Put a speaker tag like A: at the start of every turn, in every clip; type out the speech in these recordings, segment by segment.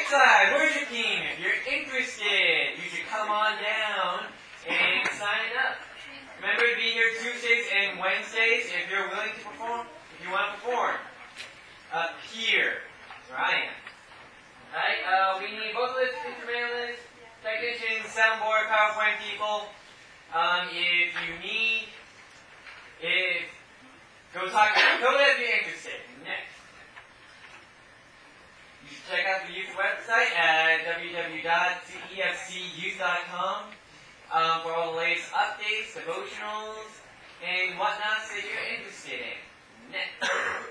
A: website, worshiping. If you're interested, you should come on down and sign up. Remember to be here Tuesdays and Wednesdays if you're willing to perform, if you want to perform. Up here. That's where I am. Alright, we need vocalists, instrumentalists, technicians, soundboard, PowerPoint people. If you need, go if you're interested. Next. You should check out the youth website at www.cefcyouth.com for all the latest updates, devotionals, and whatnots that you're interested in. Next.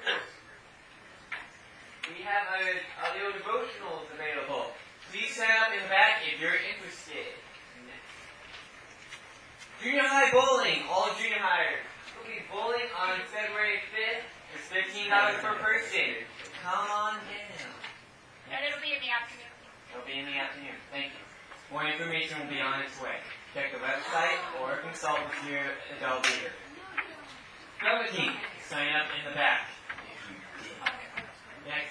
A: We have audio devotionals available. Please sign up in the back if you're interested. Next. Junior high bowling, all junior hires. We'll be bowling on February 5th. It's $15 per person. Come on down.
B: And it'll be in the afternoon.
A: It'll be in the afternoon. Thank you. More information will be on its way. Check the website or consult with your adult leader. Cover team, sign up in the back. Next.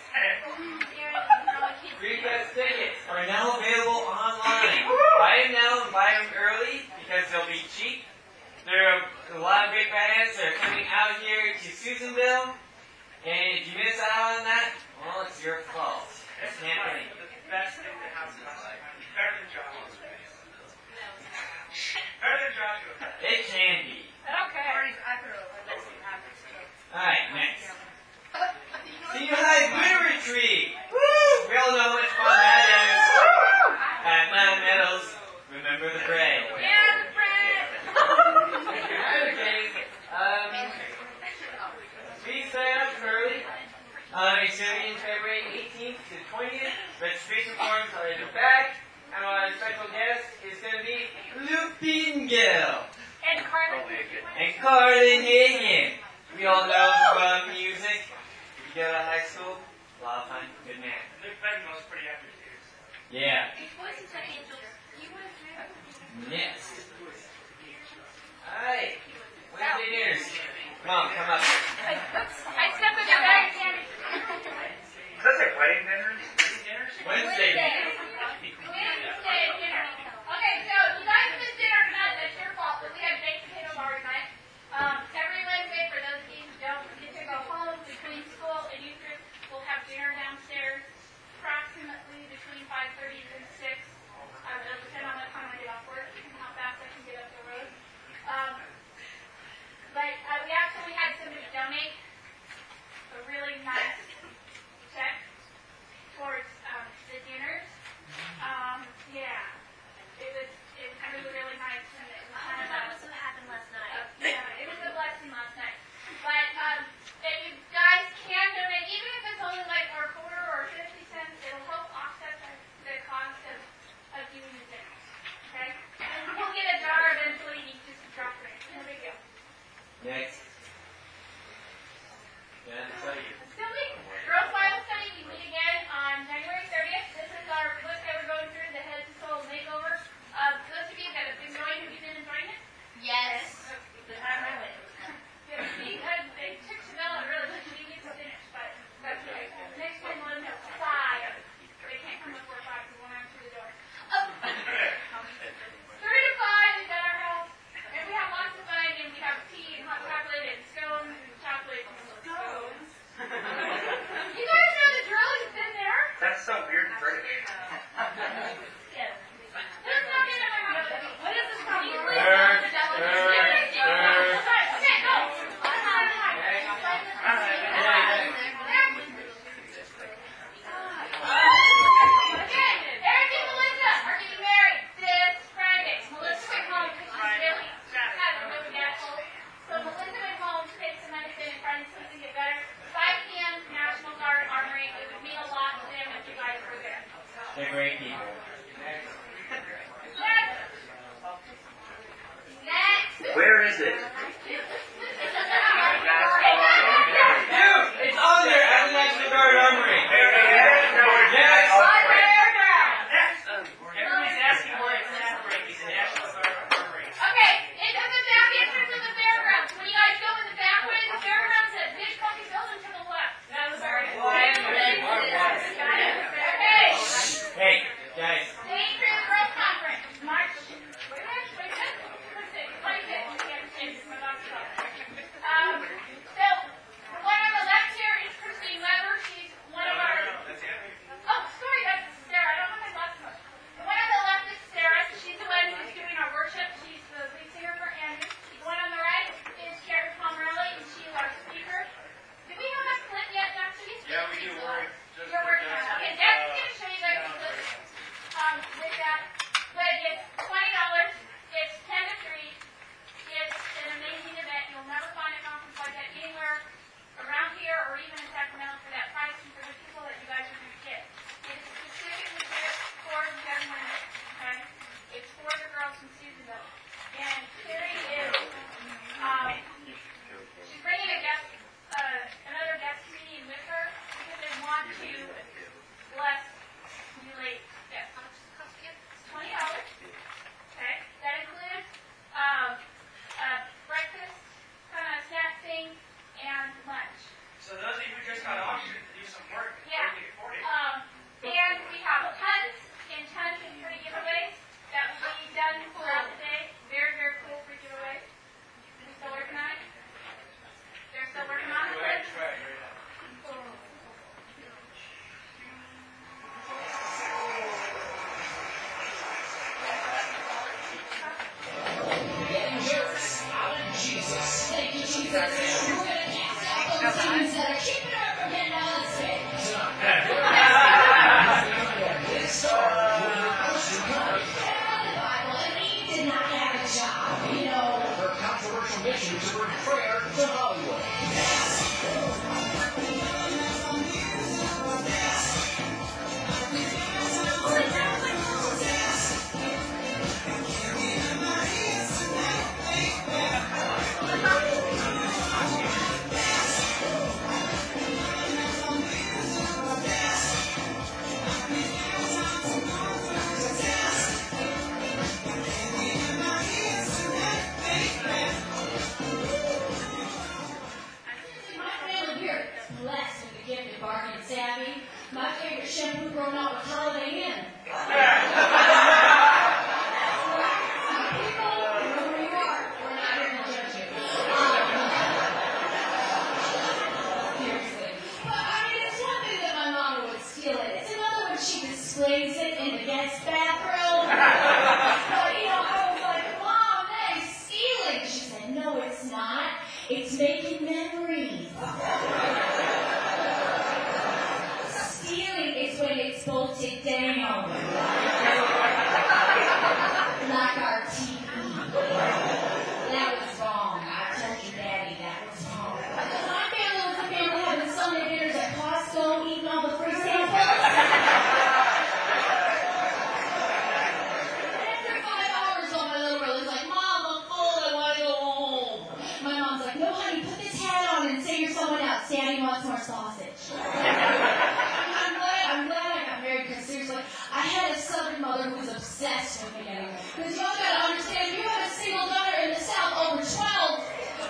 A: Free press tickets are now available online. Buy them now and buy them early because they'll be cheap. There are a lot of big bands that are coming out here to Susanville. And if you miss out on that, well, it's your fault.
C: It's the best thing that happens. Better than Joshua. Better than Joshua.
A: It can be.
B: I don't care.
A: Alright, next. Senior high winter retreat. Woo! We all know how much fun that is. At Mountain Meadows, remember the bread.
B: Yeah, the bread.
A: Okay. Please sign up early. It's going to be in February 18th to 20th. Registration forms are in the back. And our special guest is going to be Lupin Gill.
B: And Carlin.
A: And Carlin Hagen. We all know from music. If you go to high school, a lot of fun. Good man.
C: Luke Benton was pretty epic too.
A: Yeah.
B: His voice is like angels.
A: Next. Alright. Wednesday dinners. Mom, come up.
B: I stepped in the bag again.
C: Does that say wedding dinners?
A: Wednesday dinners.
B: Wednesday dinner. Okay, so you guys missed dinner tonight. That's your fault. But we had baked potato bar tonight. Every Wednesday, for those of you who don't get to go home between school and youth group, we'll have dinner downstairs, approximately between 5:30 and 6. It'll depend on what time I get off work and how fast I can get up the road. But we actually had somebody donate a really nice check towards the dinners. Yeah, it was really nice. And it was kind of
D: That was what happened last night.
B: yeah, it was a blessing last night. But if you guys can donate, even if it's only like a quarter or 50 cents, it'll help offset the cost of doing the dinners. Okay? And we'll get a jar eventually. You just drop it in. No big deal.
A: Next. Yeah, tell you.
B: Silly. Girls Bible Study, we meet again on January 30th. This is our book that we're going through, the Head to Soul Makeover. Those of you that have been enjoying, have you been enjoying it?
D: Yes.
B: The time I went. It took Chanel really like 2 weeks to finish, but that's okay. Next time we'll have 5. They can't come before 5 because we'll run through the door. 3 to 5 is at our house, and we have lots of fun, and we have tea and hot chocolate and scones and chocolate. Scones? You guys know the drill. You've been there.
C: That's so weird and British.
B: Yes. There's nothing in my house. What is this from? Okay, go. Okay, Eric and Melissa are getting married this Friday. Melissa went home because she's really having a really bad cold. So Melissa went home to take some medicine and try to see if we can get better. 5 p.m. National Guard Armory. It would mean a lot to them if you guys were there.
A: They're great people.
B: Next.
C: Where is it?
A: Dude, it's on there at the National Guard Armory. Yes.
C: Everybody's asking where it's at. It's the National Guard Armory.
B: Okay, it's at the back entrance of the fairgrounds. When you guys go in the back way of the fairgrounds, that big fucking building to the left. That was very
A: Well,
B: Okay.
E: displays it in the guest bathroom. But, I was like, Mom, that is stealing. She said, no, it's not. It's making memories. Stealing is when it's bolted down. Like our TV. That was wrong. I told your daddy that was wrong. My family was a family having Sunday dinners at Costco, eating all the free samples. After 5 hours, all my little brother's like, Mom, I'm full, I want to go home. My mom's like, no, honey, put this hat on and say you're someone else. Daddy wants more sausage. I'm glad I got married because seriously, I had a Southern mother who was obsessed with me anyway. Because y'all gotta understand, if you had a single daughter in the South over 12,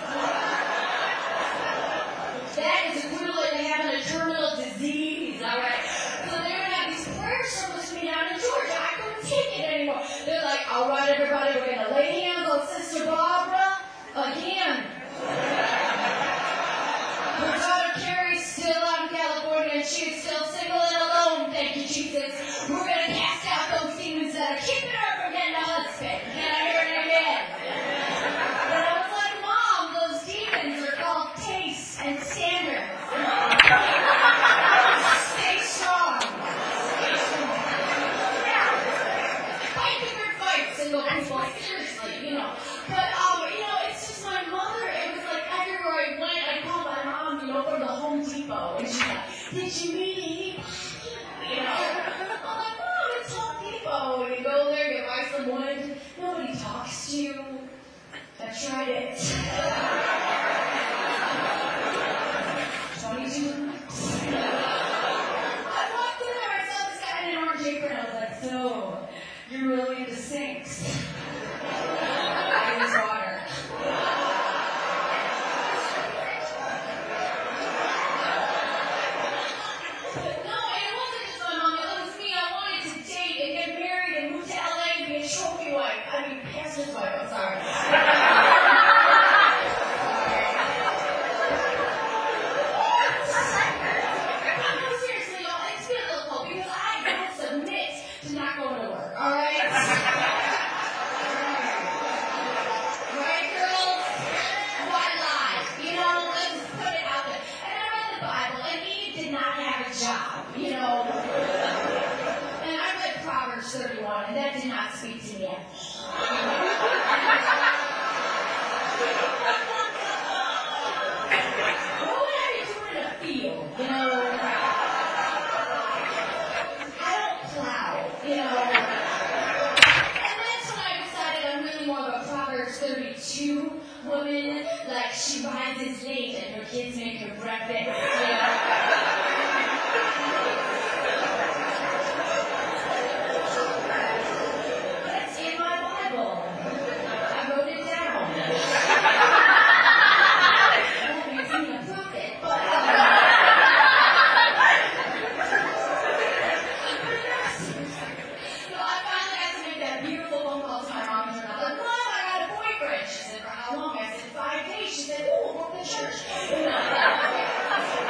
E: that is equivalent to having a terminal disease, alright? So they would have these prayer services me down in Georgia. I couldn't take it anymore. They're like, alright, everybody, we're gonna lay hands on Sister Barbara again. Her daughter Carrie's still out in California and she's still single and alone, thank you, Jesus. We're going to cast out those demons that are keeping her from getting a husband. Can I hear it again? But I was like, Mom, those demons are called taste and standards. Stay strong. Stay strong. Fight the good fight, single people. Seriously, But, it's just my mother. It was like everywhere I went, I called my mom, from the Home Depot. And she's like, did you meet anybody? I'm like, Mom, it's Home Depot. And you go there, you buy some wood. Nobody talks to you. I tried it. 22 months. I walked in there, I saw this guy in an orange apron. I was like, so, you're really into sinks. I use water. But no, it wasn't just my mom. It was me. I wanted to date and get married and move to LA and be a trophy wife. Pastor's wife, I'm sorry. No, seriously, y'all, it's been a little cold because I don't submit to not going to work, alright? Right, girls? Why lie? Let's put it out there. And I read the Bible, and Eve did not have a job, And I read Proverbs 31, and that did not speak to me at all. What would I be doing in a field, I don't plow, And that's when I decided I'm really more of a Proverbs 32 woman. Like, she rises late and her kids make her breakfast, That's in my Bible. I wrote it down. I won't be seeing a prophet, but I finally got to make that beautiful phone call to my mom, and I was like, Mom, I got a boyfriend. She said, for how long? I said, 5 days. She said, ooh, we're from the church.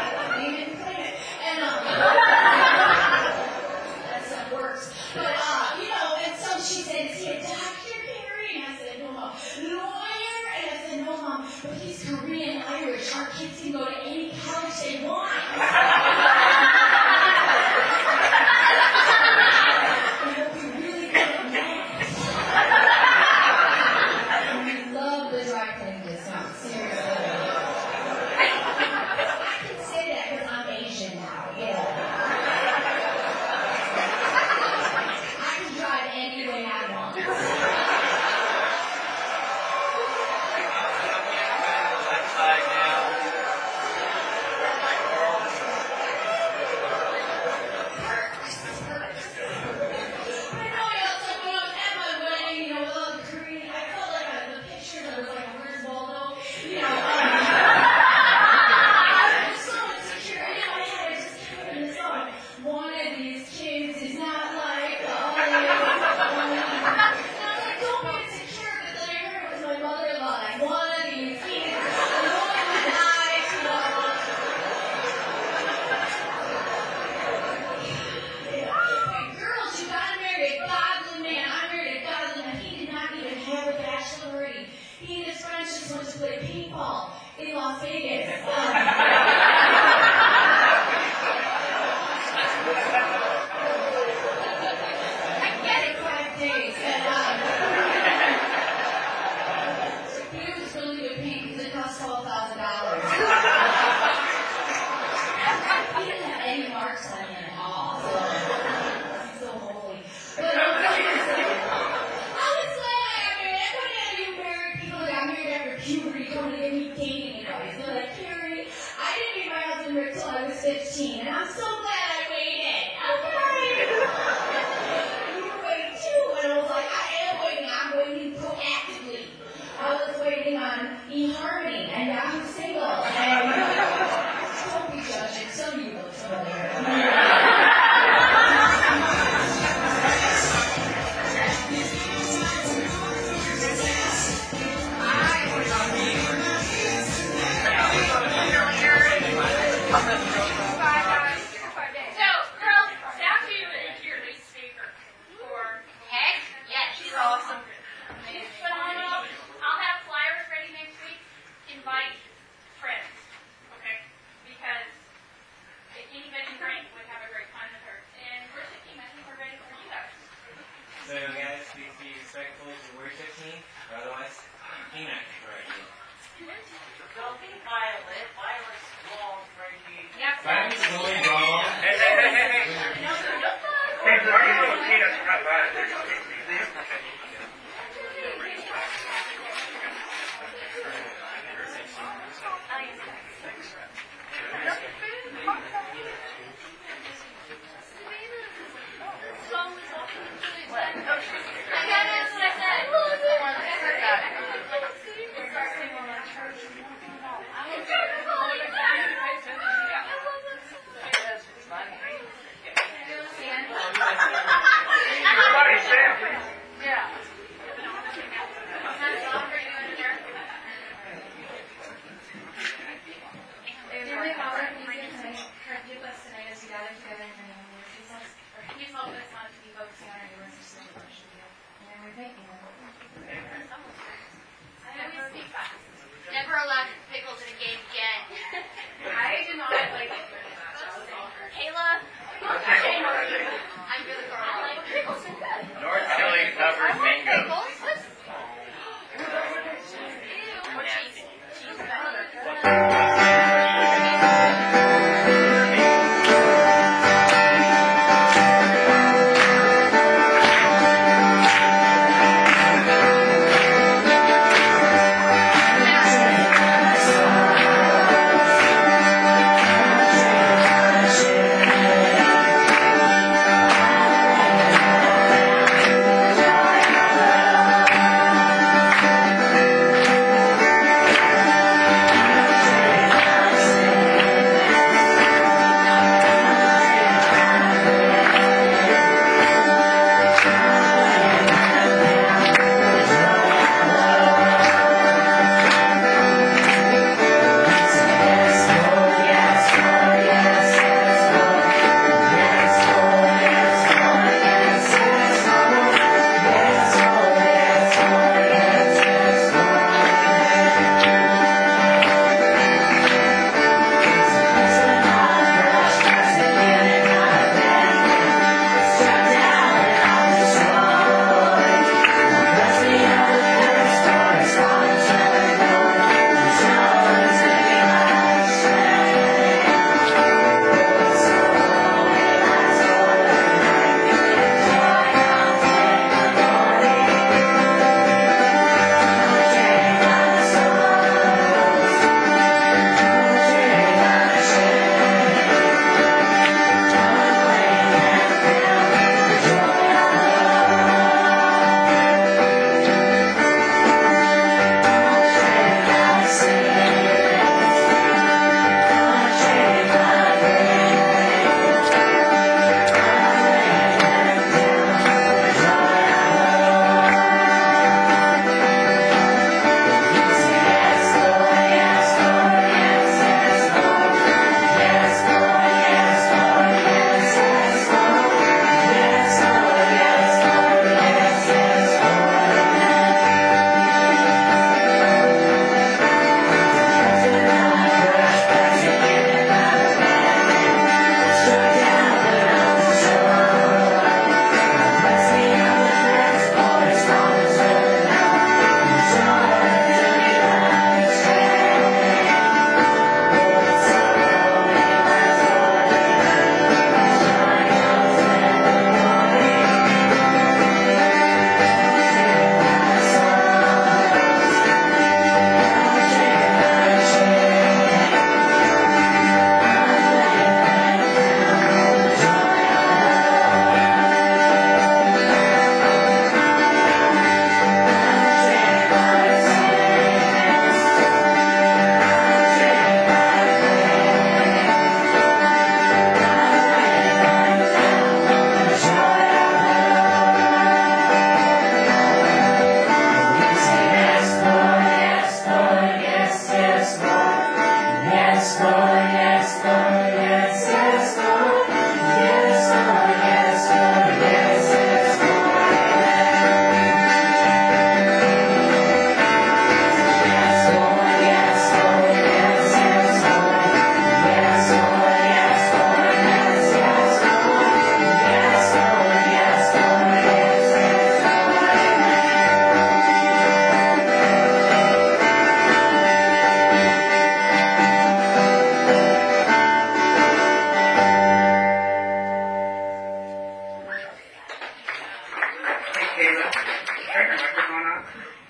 A: So guys, please be respectful to the worship team, or otherwise, hang on right here.
C: Don't be violent. Violet's wrong, Frankie.
A: Frankie's going wrong.
C: Hey. Hey, Frankie, little peanuts, not bad. Everybody stand, please.
E: Dearly Father, please forgive us tonight as we gather together in your name. Please help us not to be focusing on our neighbors or sin worship you. And we thank you.
D: Never allowed pickles in a game again.
E: I do not like it.
D: Kayla, I'm really sorry. I like pickles are good.
C: North Chili covered mango.
D: Pickles? Ew. Or cheese. Cheese
C: Kayla. Turn your microphone on.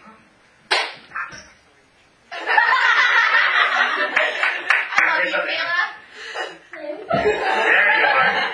D: I love you, Kayla.
C: There you are.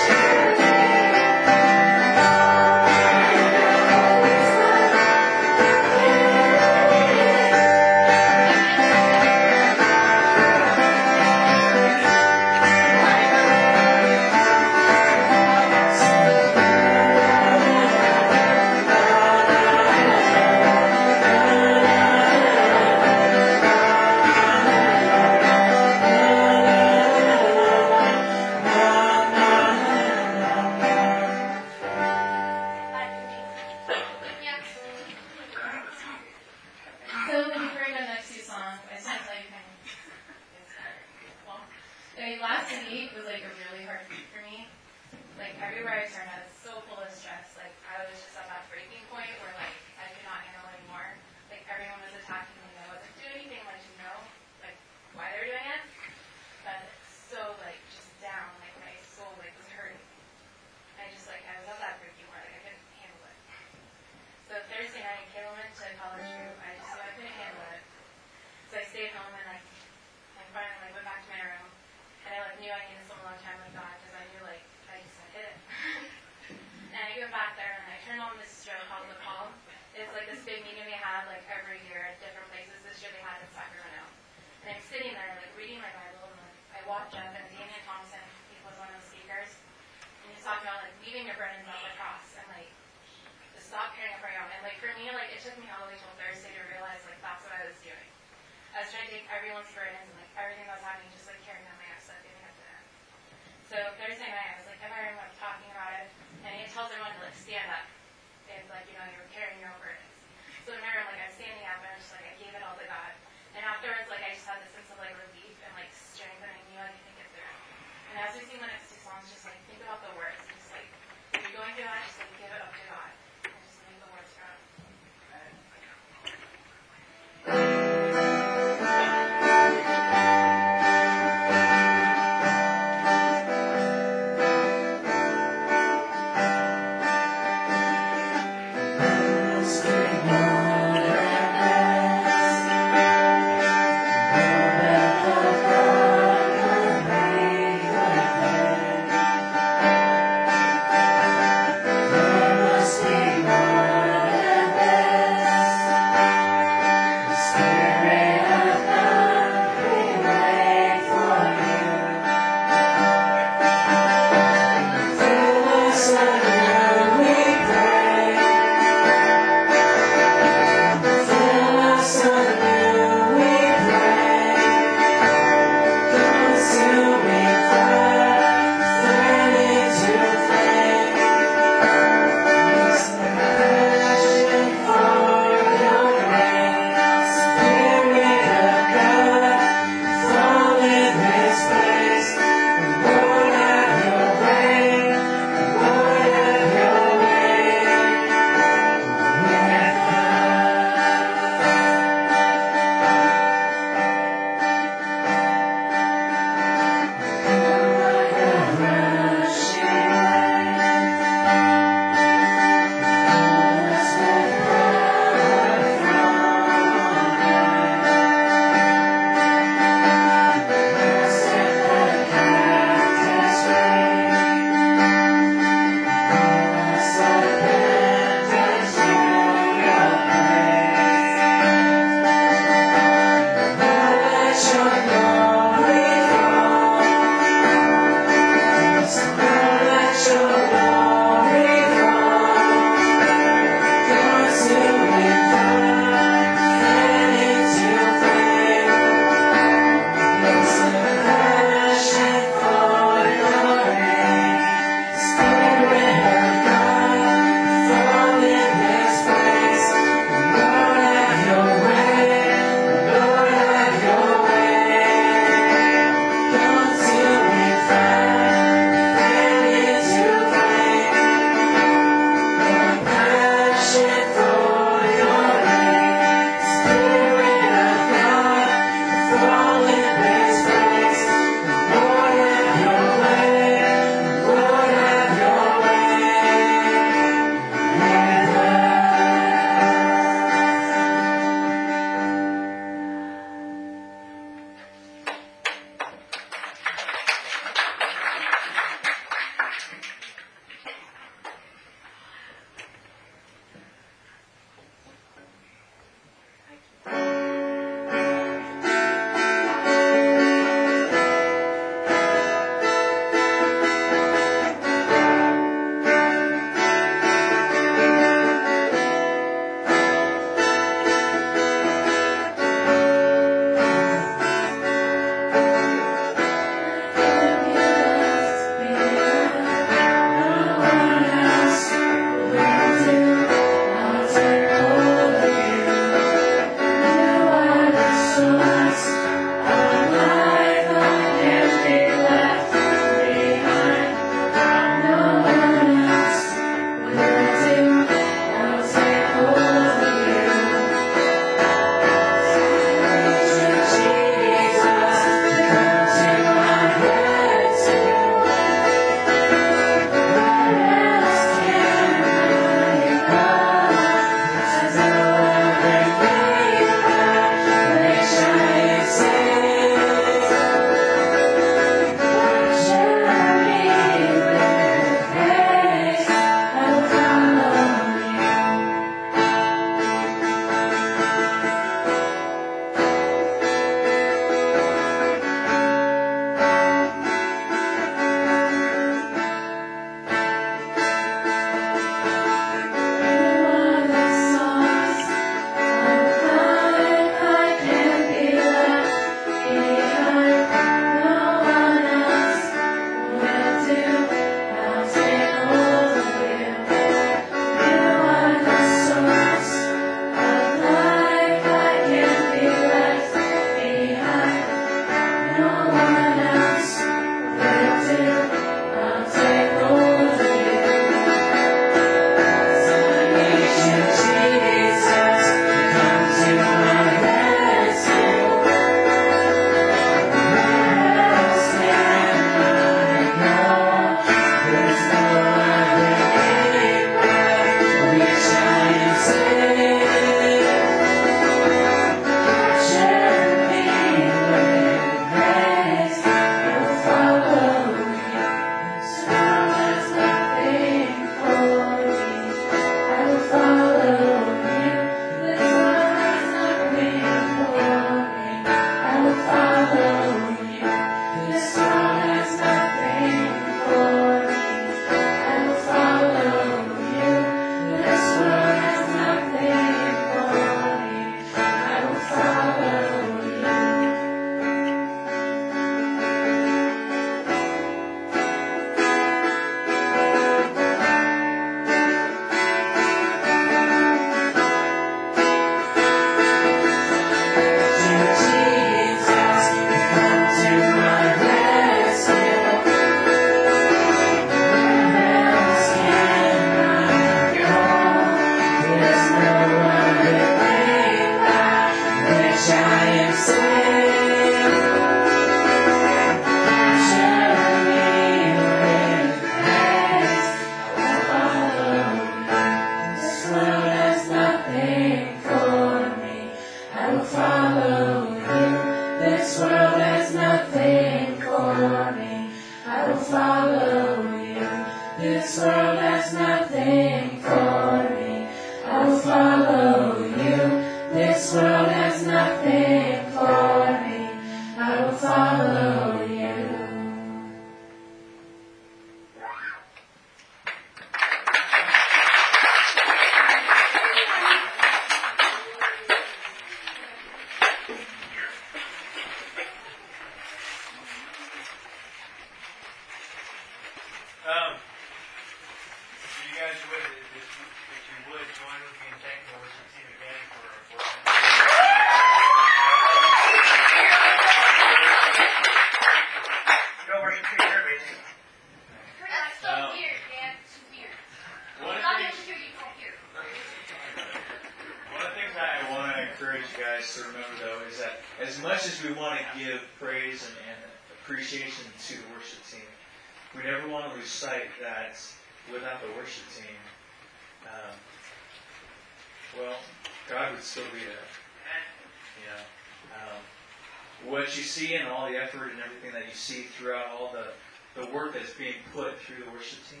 F: What you see and all the effort and everything that you see throughout all the work that's being put through the worship team,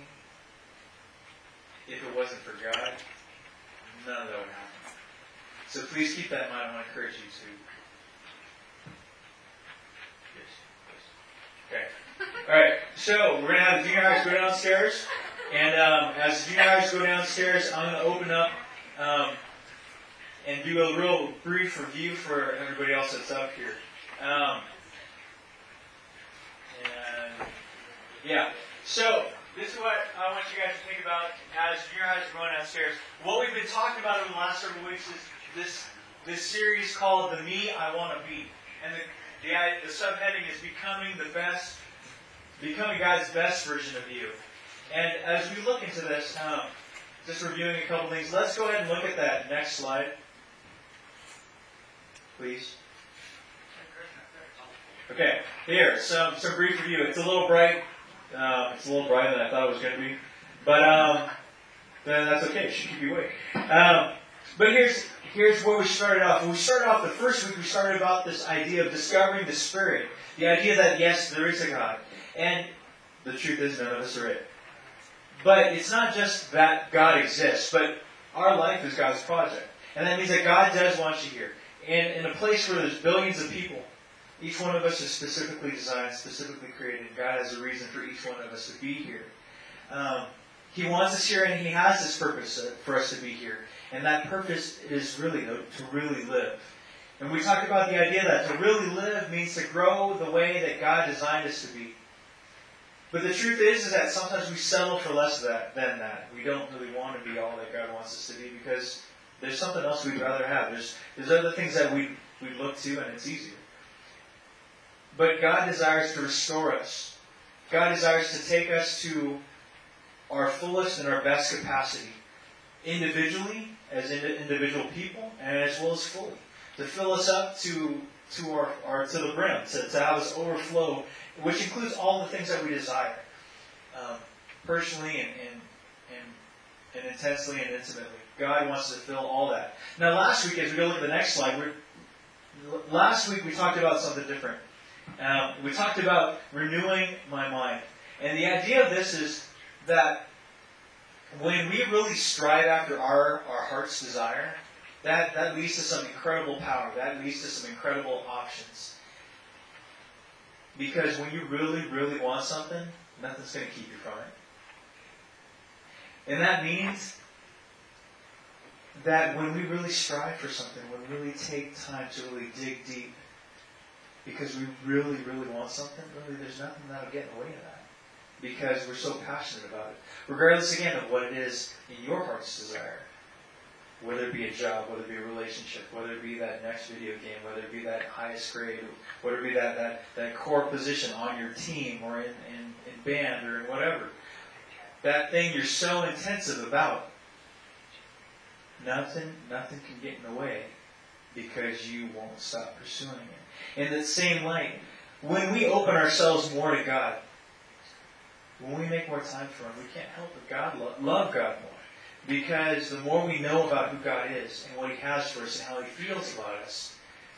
F: if it wasn't for God, none of that would happen. So please keep that in mind. I want to encourage you to. Okay. All right. So we're going to have the junior highs go downstairs. And as the junior highs go downstairs, I'm going to open up and do a real brief review for everybody else that's up here. So this is what I want you guys to think about as junior highs are going downstairs. What we've been talking about over the last several weeks is this series called The Me I Want to Be. And the subheading is becoming God's best version of you. And as we look into this, just reviewing a couple things, let's go ahead and look at that next slide, please. Okay, here, some brief review. It's a little bright. It's a little brighter than I thought it was going to be. But then that's okay. It should keep you awake. But here's where we started off. When we started off the first week, we started about this idea of discovering the Spirit. The idea that, yes, there is a God. And the truth is, none of us are it. But it's not just that God exists, but our life is God's project. And that means that God does want you here. And in a place where there's billions of people, each one of us is specifically designed, specifically created. God has a reason for each one of us to be here. He wants us here, and He has this purpose for us to be here. And that purpose is really to really live. And we talked about the idea that to really live means to grow the way that God designed us to be. But the truth is that sometimes we settle for less than that. We don't really want to be all that God wants us to be because there's something else we'd rather have. There's other things that we look to, and it's easier. But God desires to restore us. God desires to take us to our fullest and our best capacity, individually, as individual people, and as well as fully, to fill us up to the brim, to have us overflow, which includes all the things that we desire, personally and intensely and intimately. God wants to fill all that. Now, last week, as we go look at the next slide, last week we talked about something different. We talked about renewing my mind. And the idea of this is that when we really strive after our heart's desire, that leads to some incredible power. That leads to some incredible options. Because when you really, really want something, nothing's going to keep you from it. And that means that when we really strive for something, when we really take time to really dig deep, because we really, really want something, really there's nothing that'll get in the way of that. Because we're so passionate about it. Regardless, again, of what it is in your heart's desire. Whether it be a job, whether it be a relationship, whether it be that next video game, whether it be that highest grade, whether it be that core position on your team or in band or in whatever. That thing you're so intensive about. Nothing can get in the way because you won't stop pursuing it. In the same light, when we open ourselves more to God, when we make more time for Him, we can't help but love God more. Because the more we know about who God is and what He has for us and how He feels about us,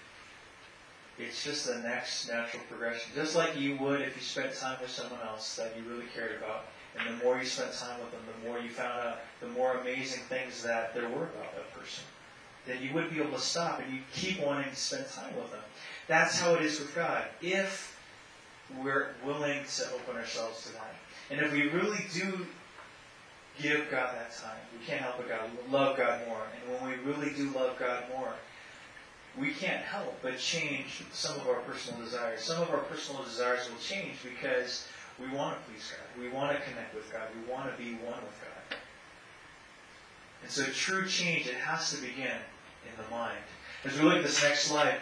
F: it's just the next natural progression. Just like you would if you spent time with someone else that you really cared about. And the more you spent time with them, the more you found out the more amazing things that there were about that person. Then you wouldn't be able to stop and you keep wanting to spend time with them. That's how it is with God. If we're willing to open ourselves to that. And if we really do give God that time, we can't help but love God more. And when we really do love God more, we can't help but change some of our personal desires. Some of our personal desires will change because we want to please God. We want to connect with God. We want to be one with God. And so true change, it has to begin in the mind. As we look at this next slide,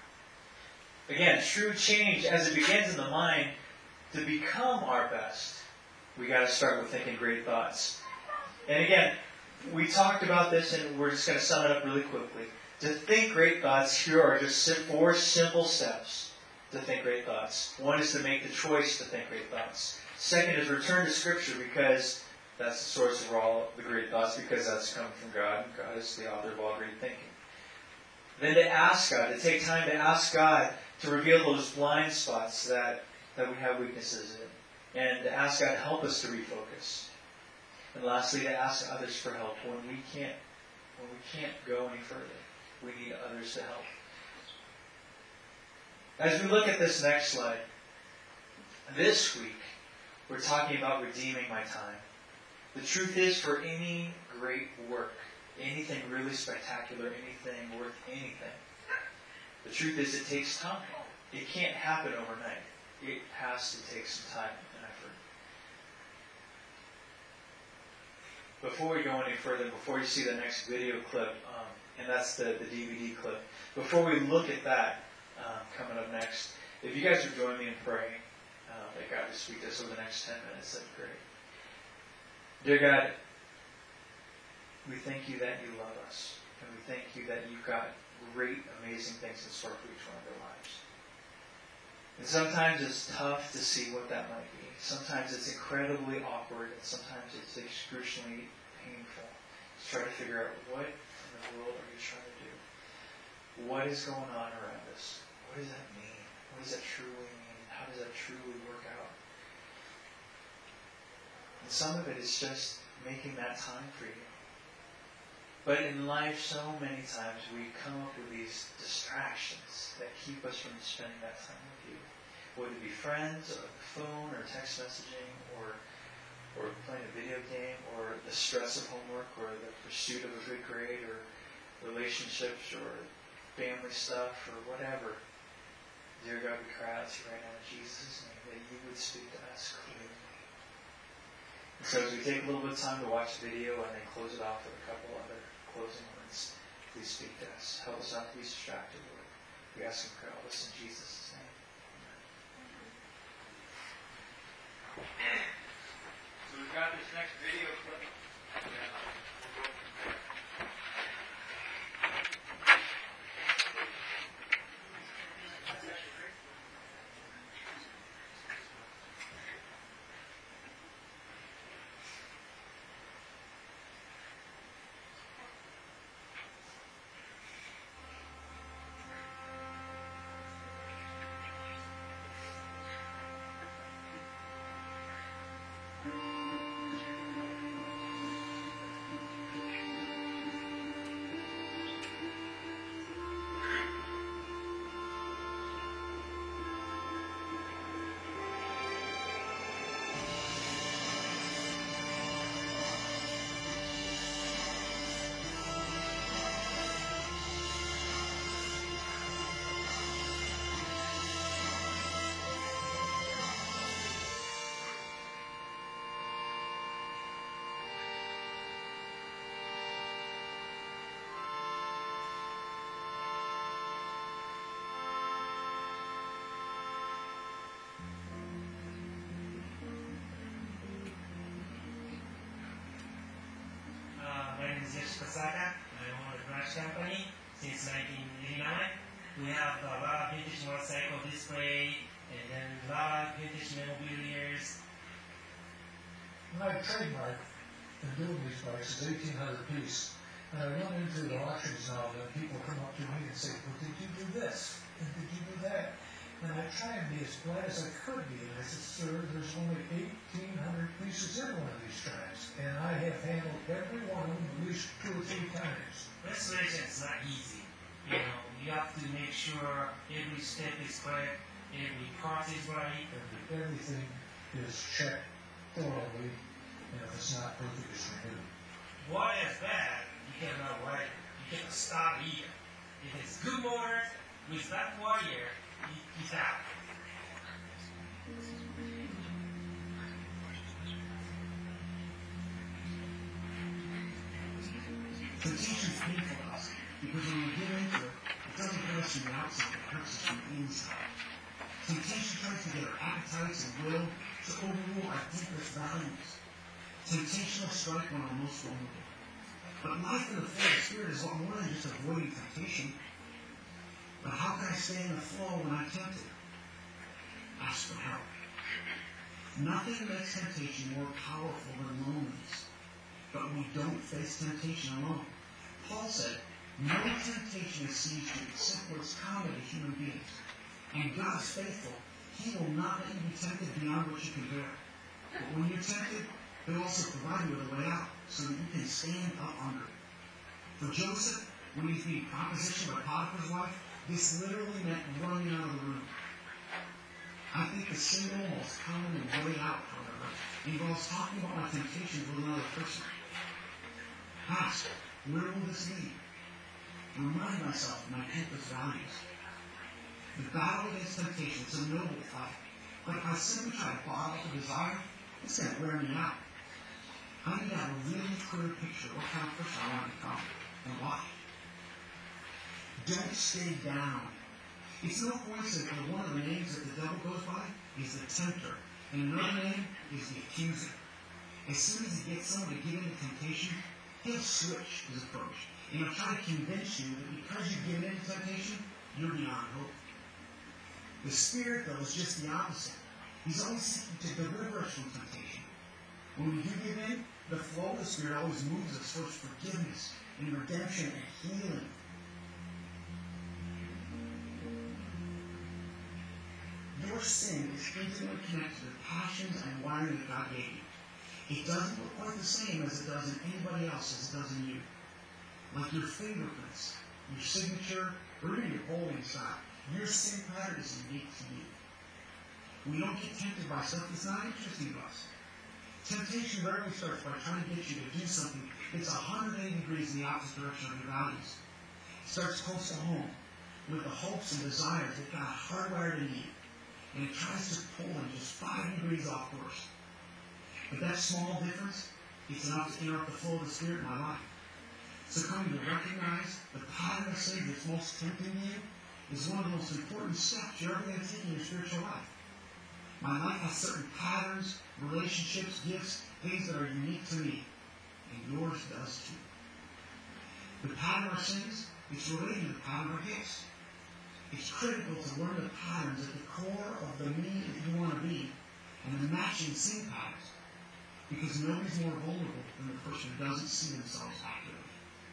F: again, true change, as it begins in the mind, to become our best, we got to start with thinking great thoughts. And again, we talked about this, and we're just going to sum it up really quickly. To think great thoughts, here are just 4 simple steps to think great thoughts. One is to make the choice to think great thoughts. Second is return to Scripture, because that's the source of all the great thoughts, because that's coming from God, and God is the author of all great thinking. Then to ask God, to take time to ask God to reveal those blind spots that we have weaknesses in. And to ask God to help us to refocus. And lastly, to ask others for help when we can't go any further. We need others to help. As we look at this next slide, this week we're talking about redeeming my time. The truth is, for any great work, anything really spectacular, anything worth anything, the truth is it takes time. It can't happen overnight. It has to take some time and effort. Before we go any further, before you see the next video clip, and that's the DVD clip, before we look at that coming up next, if you guys would join me in praying that God would speak to us over the next 10 minutes, that'd be great. Dear God, we thank you that you love us, and we thank you that you've got great, amazing things in store for each one of our lives. And sometimes it's tough to see what that might be. Sometimes it's incredibly awkward, and sometimes it's excruciatingly painful to try to figure out what in the world are you trying to do? What is going on around us? What does that mean? What does that truly mean? How does that truly work out? And some of it is just making that time for you. But in life, so many times we come up with these distractions that keep us from spending that time with you. Whether it be friends, or the phone, or text messaging, or playing a video game, or the stress of homework, or the pursuit of a good grade, or relationships, or family stuff, or whatever. Dear God, we cry out to you right now in Jesus' name that you would speak to us clearly. And so as we take a little bit of time to watch the video and then close it off with a couple other closing words, please speak to us. Help us not to be distracted, Lord. We ask and pray all this in Jesus' name. Amen.
A: next video clip.
C: My name is Yoshi Kasaka. I own a branch company since 1989. We have a lot of vintage motorcycle display and then a lot of vintage memorabilias.
G: My trademark in doing these bikes is 1,800 piece. And I run into the auctions now and people come up to me and say, well, did you do this? And did you do that? And I try and be as polite as I could be. And I said, sir, there's only 1,800 pieces in one of these tracks. And I have handled every one of them at least 2 or 3 times.
C: Restoration is not easy. You know, you have to make sure every step is correct, every part is right.
G: Everything is checked thoroughly. And if it's not perfect, it's removed.
C: Water is bad, you cannot ride it. You cannot start either. If it's good water, with that water, he's out.
H: Temptation is painful to us because when we get into it, it doesn't hurt us from the outside, it hurts us from the inside. Temptation tries to get our appetites and will to overrule our deepest values. Temptation will strike when we're most vulnerable. But life in the flow of the Spirit is a lot more than just avoiding temptation. But how can I stay in the flow when I'm tempted? Ask for help. Nothing makes temptation more powerful than loneliness. But we don't face temptation alone. Paul said, no temptation has seized you except what's common to human beings. And God is faithful. He will not let you be tempted beyond what you can bear. But when you're tempted, He'll also provide you with a way out so that you can stand up under it. For Joseph, when he's being propositioned by Potiphar's wife, this literally meant running out of the room. I think the single most common way out, however, involves talking about my temptations with another person. Ask, where will this lead? Remind myself of my deepest values. The battle against temptation is a noble fight, but if I simply try to bottle up a desire, it's going to wear me out. I need to have a really clear picture of what kind of person I want to become and why. Don't stay down. It's no coincidence that one of the names that the devil goes by is the tempter, and another name is the accuser. As soon as he gets someone to give in to temptation, he'll switch his approach, and he'll try to convince you that because you give in to temptation, you're beyond hope. The Spirit, though, is just the opposite. He's always seeking to deliver us from temptation. When we do give in, the flow of the Spirit always moves us towards forgiveness and redemption and healing. Your sin is intimately connected to the passions and wiring that God gave you. It doesn't look quite the same as it does in anybody else as it does in you. Like your fingerprints, your signature, or even your bowling style. Your sin pattern is unique to you. We don't get tempted by stuff that's not interesting to us. Temptation rarely starts by trying to get you to do something that's 180 degrees in the opposite direction of your values. It starts close to home, with the hopes and desires that God hardwired in you. And it tries to pull them just 5 degrees off course. But that small difference, it's enough to interrupt the flow of the Spirit in my life. So coming to recognize the pattern of sin that's most tempting you is one of the most important steps you're ever going to take in your spiritual life. My life has certain patterns, relationships, gifts, things that are unique to me. And yours does too. The pattern of our sins is related to the pattern of our gifts. It's critical to learn the patterns at the core of the me that you want to be and the matching sin patterns. Because nobody's more vulnerable than the person who doesn't see themselves accurately.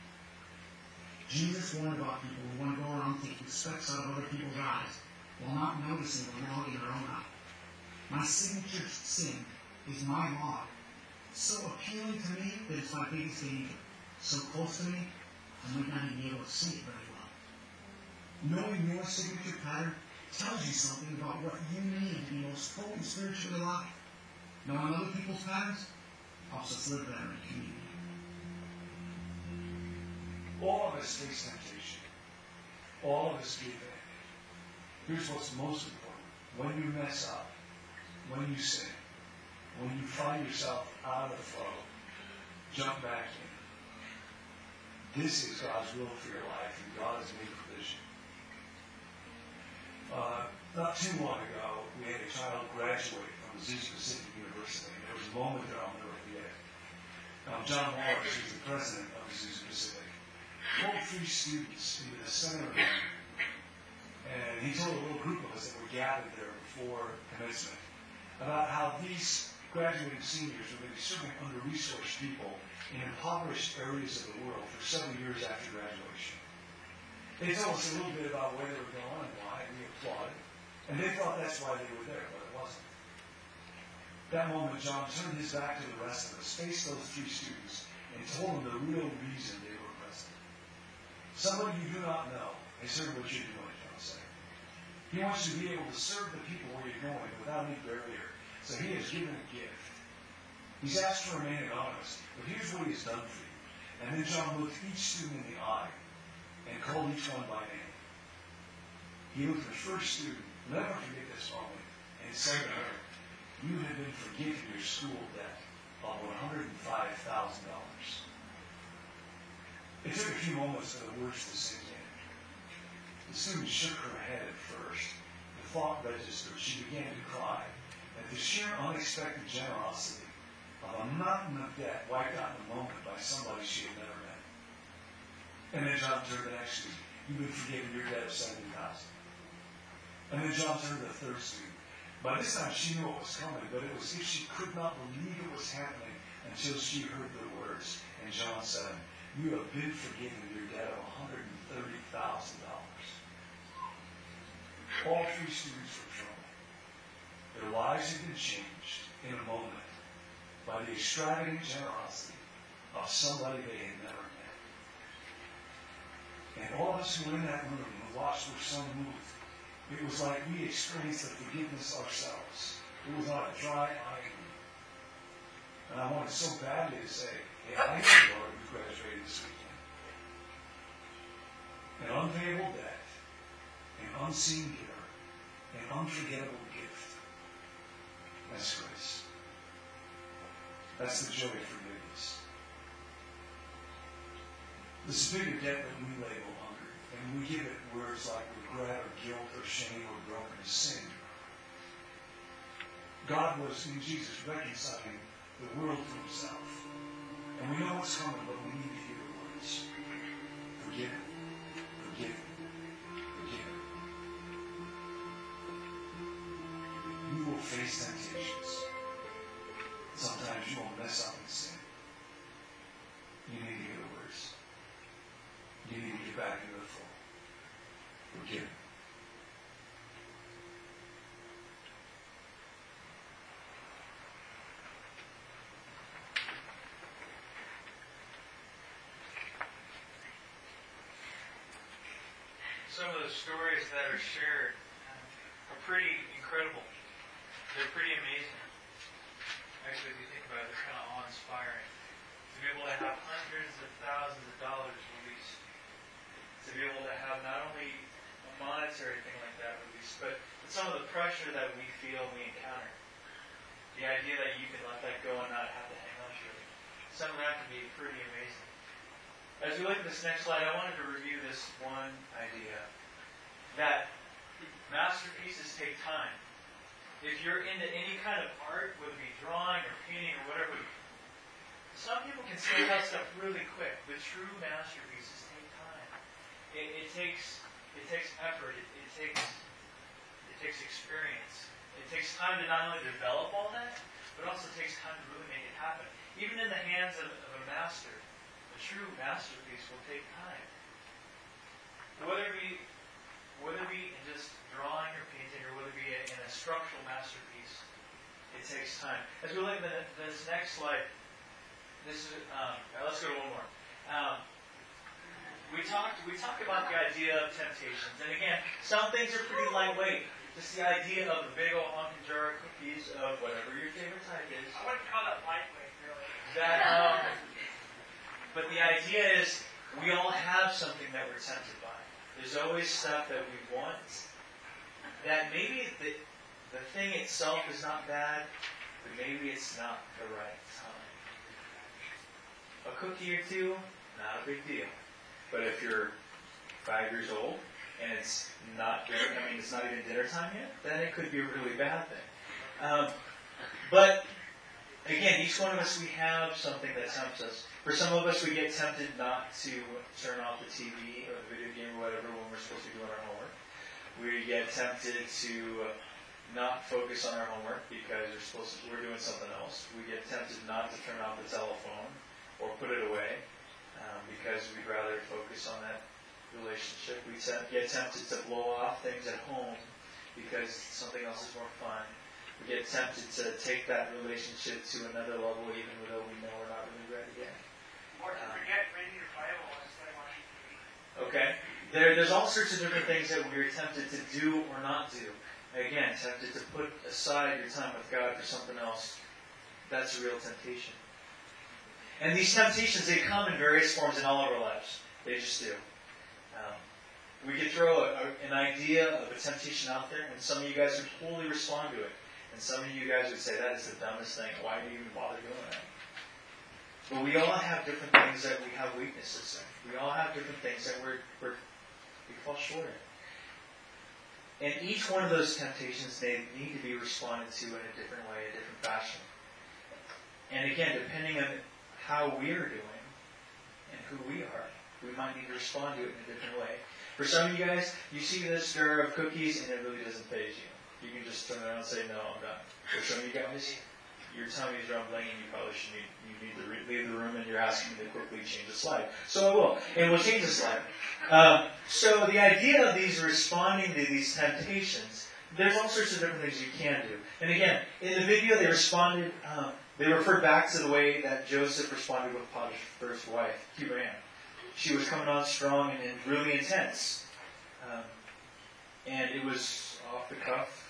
H: Jesus warned about people who want to go around taking specks out of other people's eyes while not noticing the log in their own eye. My signature sin is my log, so appealing to me that it's my biggest danger. So close to me, I might not even be able to see it very well. Knowing your signature pattern tells you something about what you need to be most fully spiritually alive. Knowing other people's patterns helps us live better in community.
G: All of us face temptation. All of us give in. Here's what's most important. When you mess up, when you sin, when you find yourself out of the flow, jump back in. This is God's will for your life, and God has made provision. Not too long ago, we had a child graduate from Azusa Pacific University. There was a moment that I'll never forget. John Morris, who's the president of Azusa Pacific, told 3 students in the center of it, and he told a little group of us that were gathered there before commencement about how these graduating seniors were going to be serving under-resourced people in impoverished areas of the world for several years after graduation. They told us a little bit about where they were going and why, and we applauded. And they thought that's why they were there, but it wasn't. That moment, John turned his back to the rest of us, faced those 3 students, and told them the real reason they were present. Somebody you do not know has heard what you're doing, John said. He wants you to be able to serve the people where you're going without any barrier. So he has given a gift. He's asked to remain anonymous, but here's what he has done for you. And then John looked each student in the eye and called each one by name. He looked at the first student, never forget this moment, and said to her, "You have been forgiven your school debt of $105,000. It took a few moments for the words to sink in. The student shook her head at first. The thought registered. She began to cry at the sheer unexpected generosity of a mountain of debt wiped out in a moment by somebody she had never met. And then John turned to the next student. "You've been forgiven your debt of $70,000. And then John turned to the third student. By this time she knew what was coming, but it was as if she could not believe it was happening until she heard the words. And John said, "You have been forgiven your debt of $130,000. All 3 students were troubled. Their lives had been changed in a moment by the extravagant generosity of somebody they had never met. And all of us who were in that room and watched were so moved. It was like we experienced the forgiveness ourselves. It was not a dry eye. And I wanted so badly to say, hey, I know the Lord who graduated this weekend. An unpayable debt, an unseen giver, an unforgettable gift. That's grace. That's the joy of forgiveness. This bigger debt that we label hunger, and we give it words like regret or guilt or shame or brokenness, sin. God was, in Jesus, reconciling the world to himself. And we know what's coming, but we need to hear the words. Forgive him. Forgive him. Forgive him. You will face temptations. Sometimes you will mess up in sin. You need to hear the words. You need to get back into the flow. Forgive him.
I: Some of the stories that are shared are pretty incredible. They're pretty amazing. Actually, if you think about it, they're kind of awe-inspiring. To be able to have hundreds of thousands of dollars released. To be able to have not only a monetary thing like that released, but some of the pressure that we feel we encounter. The idea that you can let that go and not have to hang on to it. Some of that can be pretty amazing. As we look at this next slide, I wanted to review this one idea. That masterpieces take time. if you're into any kind of art, whether it be drawing or painting or whatever, some people can say that stuff really quick, but true masterpieces take time. It takes effort. It takes experience. It takes time to not only develop all that, but also takes time to really make it happen. Even in the hands of a master, a true masterpiece will take time. Whether it be in just drawing or painting, or whether it be in a structural masterpiece, it takes time. As we look at this next slide, this is let's go to one more. We talked about the idea of temptations, and again, some things are pretty lightweight. Just the idea of a big old honking jar of cookies of whatever your favorite type is.
J: I wouldn't call that lightweight, really.
I: But the idea is we all have something that we're tempted by. There's always stuff that we want that maybe the thing itself is not bad, but maybe it's not the right time. A cookie or two, not a big deal. But if you're 5 years old and it's not even dinner time yet, then it could be a really bad thing. But again, each one of us, we have something that tempts us. For some of us, we get tempted not to turn off the TV or the video game or whatever when we're supposed to be doing our homework. We get tempted to not focus on our homework because we're doing something else. We get tempted not to turn off the telephone or put it away because we'd rather focus on that relationship. We get tempted to blow off things at home because something else is more fun. We get tempted to take that relationship to another level even though we know we're not really ready yet.
J: Or to forget reading your Bible instead of watching TV.
I: Okay. There's all sorts of different things that we're tempted to do or not do. Again, tempted to put aside your time with God for something else. That's a real temptation. And these temptations, they come in various forms in all of our lives. They just do. We could throw an idea of a temptation out there, and some of you guys would totally respond to it. And some of you guys would say, that is the dumbest thing. Why do you even bother doing that? But we all have different things that we have weaknesses in. We all have different things that we fall short in. And each one of those temptations, they need to be responded to in a different way, a different fashion. And again, depending on how we are doing and who we are, we might need to respond to it in a different way. For some of you guys, you see this jar of cookies and it really doesn't faze you. You can just turn around and say, no, I'm done. For some of you guys, your tummy is rumbling and you probably you need to leave the room and you're asking me to quickly change the slide. So I will. And we'll change the slide. So the idea of these responding to these temptations, there's all sorts of different things you can do. And again, in the video they responded, they referred back to the way that Joseph responded with Potiphar's wife, Huram. She was coming on strong and really intense. And it was off the cuff.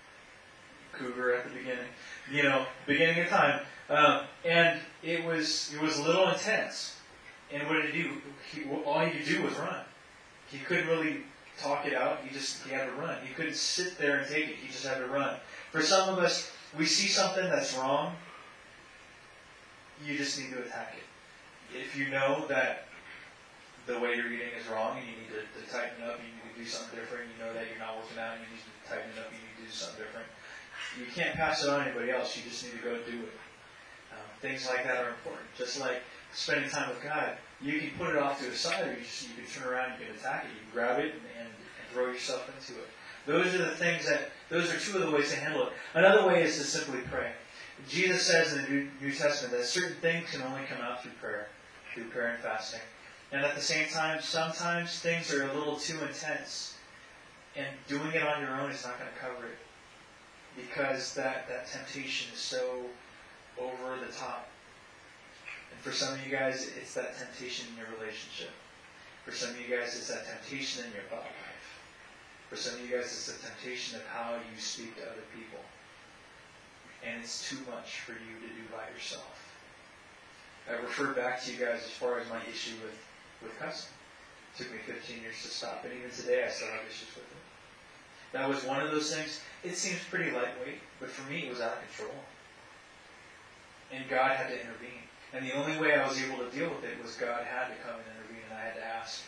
I: Cougar at the beginning, beginning of time, and it was a little intense. And what did he do? All he could do was run. He couldn't really talk it out. He had to run. He couldn't sit there and take it. He just had to run. For some of us, we see something that's wrong. You just need to attack it. If you know that the way you're eating is wrong and you need to tighten up, you need to do something different. You know that you're not working out. You need to tighten it up. You need to do something different. You can't pass it on to anybody else. You just need to go do it. Things like that are important. Just like spending time with God. You can put it off to the side, or you can turn around and you can attack it. You can grab it and throw yourself into it. Those are the things those are two of the ways to handle it. Another way is to simply pray. Jesus says in the New Testament that certain things can only come out through prayer and fasting. And at the same time, sometimes things are a little too intense. And doing it on your own is not going to cover it. Because that temptation is so over the top. And for some of you guys, it's that temptation in your relationship. For some of you guys, it's that temptation in your thought life. For some of you guys, it's the temptation of how you speak to other people. And it's too much for you to do by yourself. I referred back to you guys as far as my issue with cussing. It took me 15 years to stop, and even today I still have issues with it. That was one of those things. It seems pretty lightweight, but for me it was out of control. And God had to intervene. And the only way I was able to deal with it was God had to come and intervene, and I had to ask.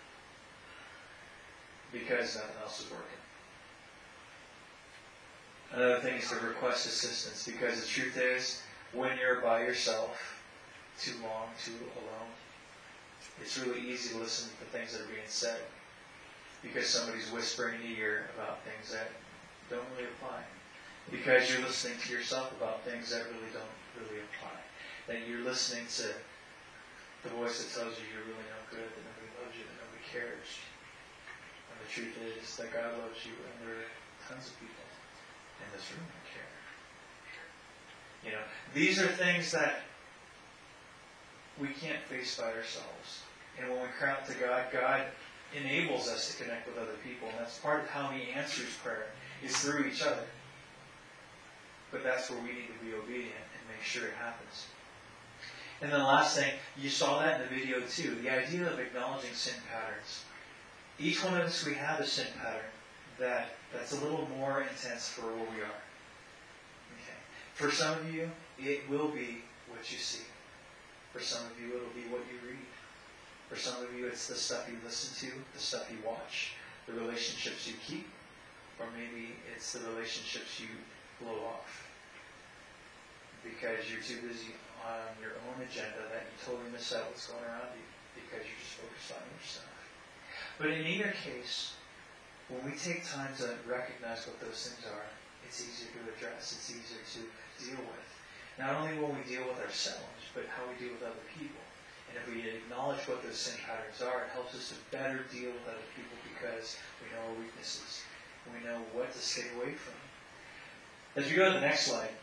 I: Because nothing else was working.
F: Another thing is to request assistance, because the truth is, when you're by yourself, too long, too alone, it's really easy to listen to the things that are being said, because somebody's whispering in your ear about things that don't really apply. Because you're listening to yourself about things that really don't really apply. That you're listening to the voice that tells you you're really no good, that nobody loves you, that nobody cares. And the truth is that God loves you, and there are tons of people in this room that care. You know, these are things that we can't face by ourselves. And when we cry out to God, God enables us to connect with other people. And that's part of how He answers prayer, is through each other. But that's where we need to be obedient and make sure it happens. And then the last thing, you saw that in the video too, the idea of acknowledging sin patterns. Each one of us, we have a sin pattern that's a little more intense for where we are. Okay. For some of you, it will be what you see. For some of you, it'll be what you read. For some of you, it's the stuff you listen to, the stuff you watch, the relationships you keep, or maybe it's the relationships you blow off because you're too busy on your own agenda that you totally miss out what's going around you because you're just focused on yourself. But in either case, when we take time to recognize what those things are, it's easier to address, it's easier to deal with. Not only will we deal with ourselves, but how we deal with other people. And if we acknowledge what those sin patterns are, it helps us to better deal with other people because we know our weaknesses. And we know what to stay away from. As we go to the next slide,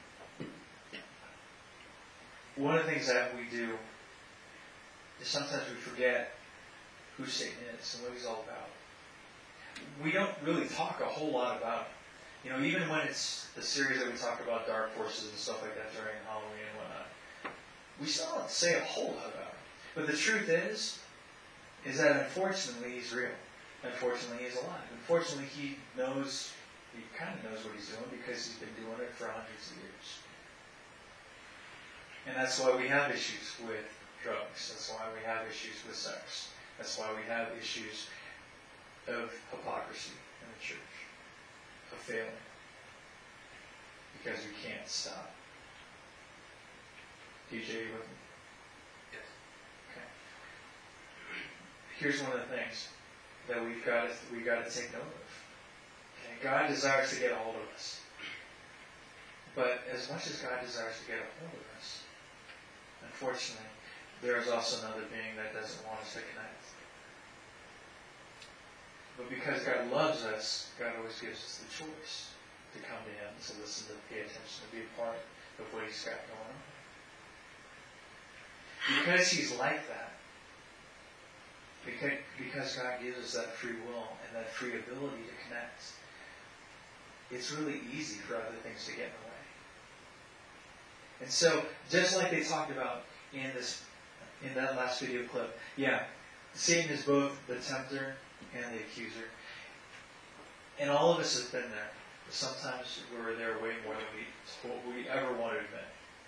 F: one of the things that we do is sometimes we forget who Satan is and what he's all about. We don't really talk a whole lot about him. You know, even when it's the series that we talk about dark forces and stuff like that during Halloween and whatnot, we still don't say a whole lot about him. But the truth is that unfortunately he's real. Unfortunately he's alive. Unfortunately he kind of knows what he's doing because he's been doing it for hundreds of years. And that's why we have issues with drugs. That's why we have issues with sex. That's why we have issues of hypocrisy in the church, of failing. Because we can't stop. DJ, you with me?
I: Yes.
F: Okay. Here's one of the things that we got to take note of. Okay? God desires to get a hold of us. But as much as God desires to get a hold of us, unfortunately, there is also another being that doesn't want us to connect. But because God loves us, God always gives us the choice to come to Him, to listen, to pay attention, to be a part of what He's got going on. Because He's like that, because God gives us that free will and that free ability to connect, it's really easy for other things to get in the way. And so, just like they talked about in that last video clip, yeah, Satan is both the tempter and the accuser. And all of us have been there. Sometimes we're there way more than we ever want to admit.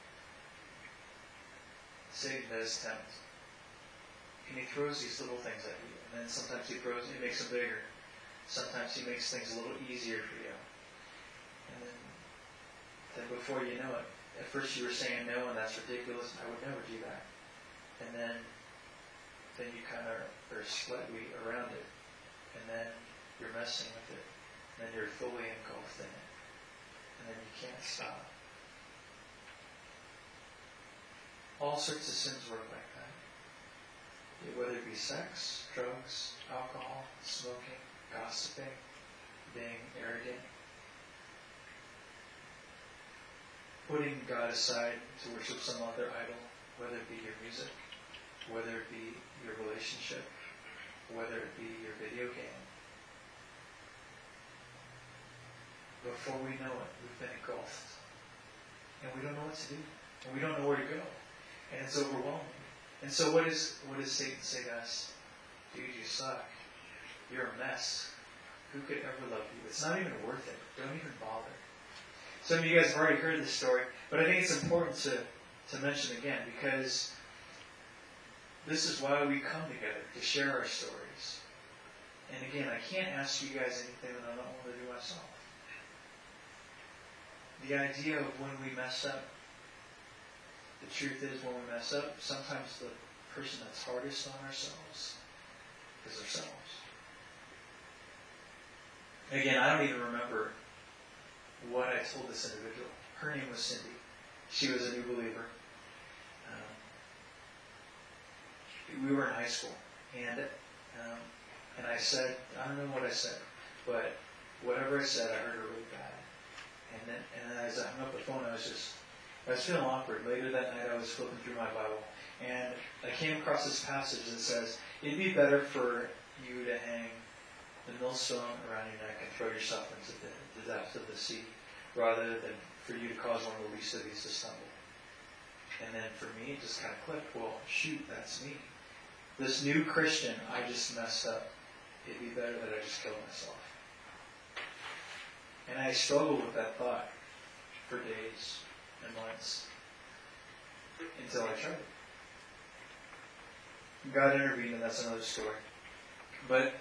F: Satan does tempt. And he throws these little things at you. And then sometimes he makes them bigger. Sometimes he makes things a little easier for you. And then before you know it, at first you were saying no, and that's ridiculous, I would never do that. And then you kind of are slightly around it. And then you're messing with it. And then you're fully engulfed in it. And then you can't stop. All sorts of sins work like that. Whether it be sex, drugs, alcohol, smoking, gossiping, being arrogant, putting God aside to worship some other idol, whether it be your music, whether it be your relationship, whether it be your video game. Before we know it, we've been engulfed. And we don't know what to do. And we don't know where to go. And it's overwhelming. And so what does Satan say to us? Dude, you suck. You're a mess. Who could ever love you? It's not even worth it. Don't even bother. Some of you guys have already heard this story, but I think it's important to mention again because this is why we come together, to share our stories. And again, I can't ask you guys anything that I don't want to do myself. the idea of when we mess up, the truth is when we mess up, sometimes the person that's hardest on ourselves is ourselves. Again, I don't even remember what I told this individual. Her name was Cindy. She was a new believer. We were in high school, and I said, I don't know what I said, but whatever I said, I heard her really bad. And then as I hung up the phone, I was feeling awkward. Later that night, I was flipping through my Bible, and I came across this passage that says, it'd be better for you to hang the millstone around your neck and throw yourself into the depths of the sea, rather than for you to cause one of the least of these to stumble. And then for me, it just kind of clicked, well, shoot, that's me. This new Christian, I just messed up. It'd be better that I just killed myself. And I struggled with that thought for days and months until I tried it. God intervened, and that's another story. But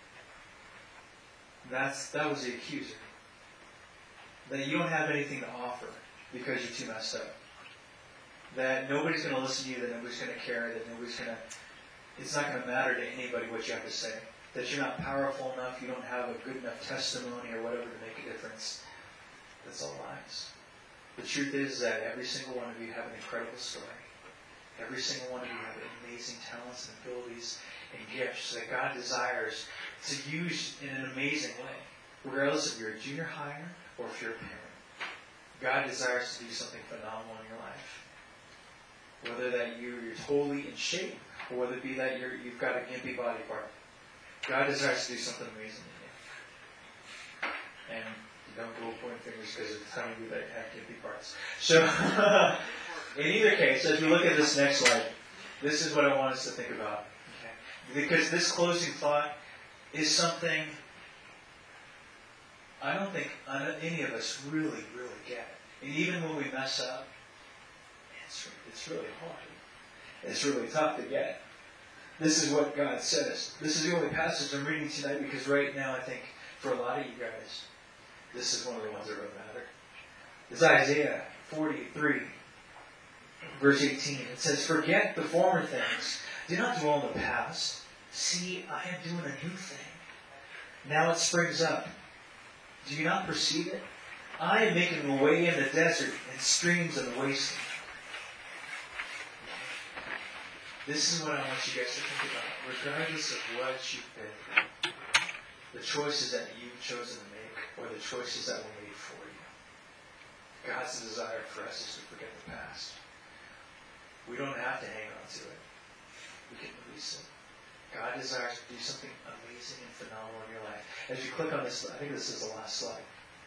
F: that was the accuser. That you don't have anything to offer because you're too messed up. That nobody's going to listen to you, that nobody's going to care, that it's not going to matter to anybody what you have to say. That you're not powerful enough, you don't have a good enough testimony or whatever to make a difference. That's all lies. The truth is that every single one of you have an incredible story. Every single one of you have amazing talents and abilities and gifts that God desires to use in an amazing way. Regardless if you're a junior higher or if you're a parent. God desires to do something phenomenal in your life. Whether that you're totally in shape, or whether it be that you've got a gimpy body part. God desires to do something amazing in you. And you don't go pointing fingers because it's time you that have gimpy parts. So, in either case, as we look at this next slide, this is what I want us to think about. Okay? Because this closing thought is something I don't think any of us really, really get. And even when we mess up, it's really hard. It's really tough to get. This is what God says. This is the only passage I'm reading tonight because right now I think for a lot of you guys, this is one of the ones that really matter. It's Isaiah 43, verse 18. It says, forget the former things. Do not dwell on the past. See, I am doing a new thing. Now it springs up. Do you not perceive it? I am making a way in the desert and streams in the wasteland. This is what I want you guys to think about. Regardless of what you've been through, the choices that you've chosen to make, or the choices that were made for you. God's desire for us is to forget the past. We don't have to hang on to it. We can release it. God desires to do something amazing and phenomenal in your life. As you click on this, I think this is the last slide.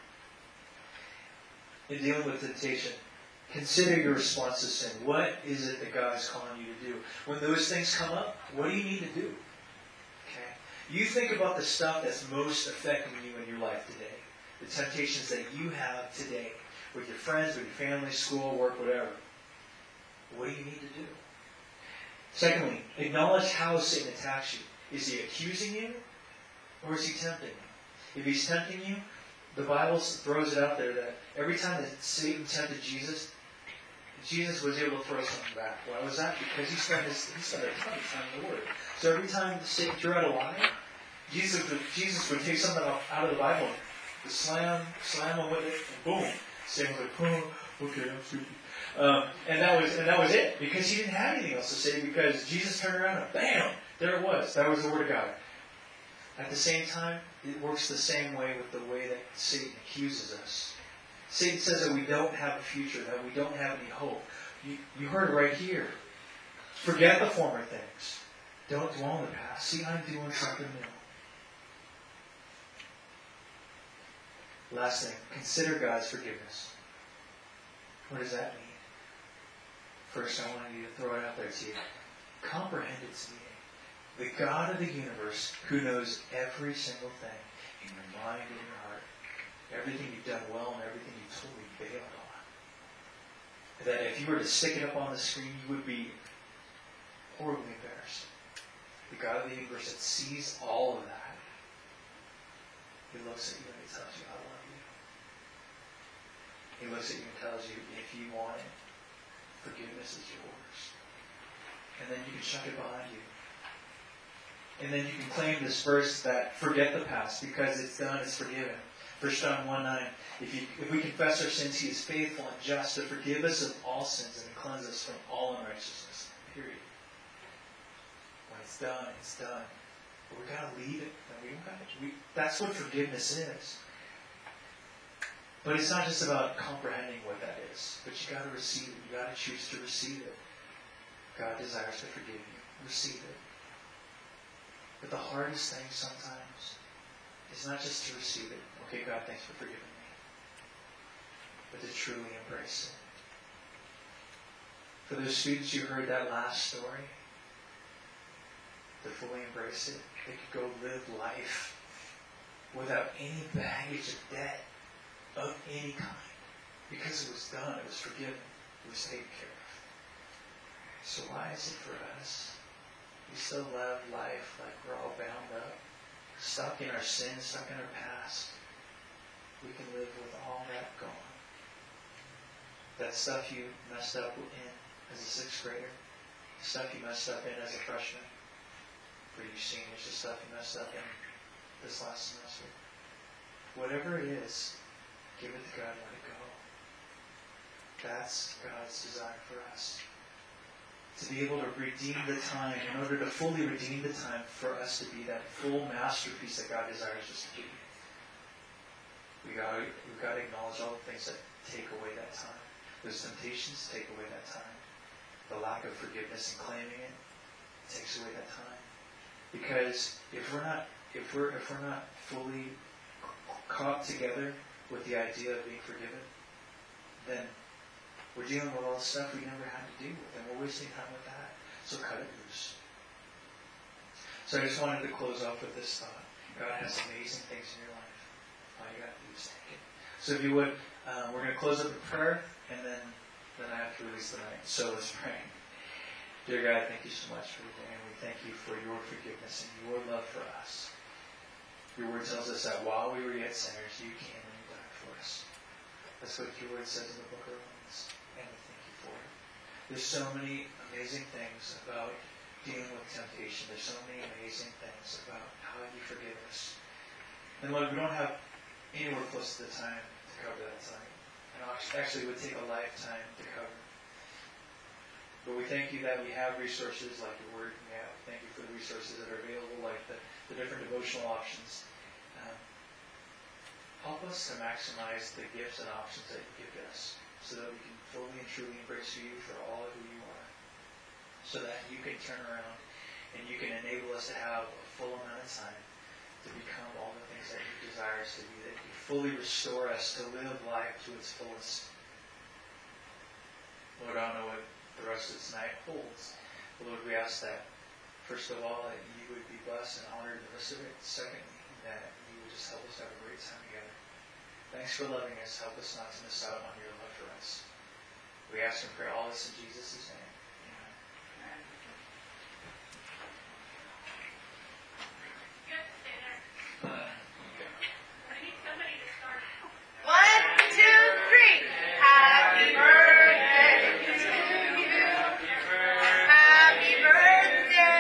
F: In dealing with temptation, consider your response to sin. What is it that God is calling you to do? When those things come up, what do you need to do? Okay? You think about the stuff that's most affecting you in your life today. The temptations that you have today with your friends, with your family, school, work, whatever. What do you need to do? Secondly, acknowledge how Satan attacks you. Is he accusing you or is he tempting you? If he's tempting you, the Bible throws it out there that every time that Satan tempted Jesus, Jesus was able to throw something back. Why was that? Because he spent a ton of time in the Word. So every time Satan threw out a lie, Jesus would take something out of the Bible, and slam him with it, and boom. Satan was like, oh, okay, I'm stupid. And that was it. Because he didn't have anything else to say, because Jesus turned around and bam! There it was. That was the Word of God. At the same time, it works the same way with the way that Satan accuses us. Satan says that we don't have a future, that we don't have any hope. You heard it right here. Forget the former things. Don't dwell on the past. See, I'm doing something new. Last thing, consider God's forgiveness. What does that mean? First, I want you to throw it out there to you. Comprehend its meaning. The God of the universe who knows every single thing in your mind and your heart. Everything you've done well and everything you totally bailed on. That if you were to stick it up on the screen, you would be horribly embarrassed. The God of the universe that sees all of that. He looks at you and he tells you, I love He looks at you and tells you, if you want it, forgiveness is yours. And then you can chuck it behind you. And then you can claim this verse that forget the past because it's done, it's forgiven. 1 John 1:9. If we confess our sins, He is faithful and just to forgive us of all sins and to cleanse us from all unrighteousness. Period. When it's done, it's done. But we gotta leave it. That's what forgiveness is. But it's not just about comprehending what that is. But you gotta receive it. You gotta choose to receive it. God desires to forgive you. Receive it. But the hardest thing sometimes is not just to receive it. Okay, God, thanks for forgiving me. But to truly embrace it. For those students who heard that last story, to fully embrace it, they could go live life without any baggage of debt of any kind. Because it was done, it was forgiven, it was taken care of. So why is it for us? We still live life like we're all bound up, stuck in our sins, stuck in our past. We can live with all that gone. That stuff you messed up in as a 6th grader, the stuff you messed up in as a freshman, for you seniors, the stuff you messed up in this last semester. Whatever it is, give it to God and let it go. That's God's desire for us. To be able to redeem the time, in order to fully redeem the time, for us to be that full masterpiece that God desires us to be. We've got to acknowledge all the things that take away that time. Those temptations take away that time. The lack of forgiveness and claiming it takes away that time. Because if we're not fully caught together with the idea of being forgiven, then we're dealing with all the stuff we never had to deal with, and we're wasting time with that. So cut it loose. So I just wanted to close off with this thought. God has amazing things in your life. All you got to do is take it. So if you would, we're going to close up with prayer, and then I have to release the night. So let's pray. Dear God, thank you so much for today, and we thank you for your forgiveness and your love for us. Your word tells us that while we were yet sinners, you came and you died for us. That's what your word says in the book of Romans. And we thank you for it. There's so many amazing things about dealing with temptation. There's so many amazing things about how you forgive us. And Lord, we don't have anywhere close to the time to cover that time. And actually it would take a lifetime to cover. But we thank you that we have resources like your word. Thank you for the resources that are available, like the different devotional options. Help us to maximize the gifts and options that you give us, so that we can fully and truly embrace you for all of who you are, so that you can turn around and you can enable us to have a full amount of time to become all the things that you desire us to be, that you fully restore us to live life to its fullest. Lord, I don't know what the rest of this night holds, but Lord, we ask that, first of all, that you would be blessed and honored in the rest of it. Secondly, that you would just help us to have a great time together. Thanks for loving us. Help us not to miss out on your love for us. We ask and pray all this in Jesus' name. Amen.
B: You have to stay there. I need somebody to start.
D: 1, 2, 3. Happy birthday to you. Happy birthday.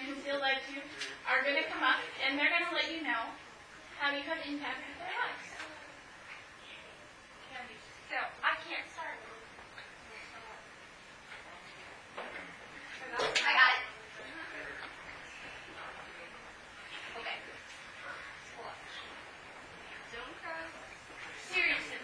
B: who feel led to are going to come up, and they're going to let you know how you have impacted their lives.
D: So, I can't start. I got it. Okay. Hold on. Don't cry. Seriously.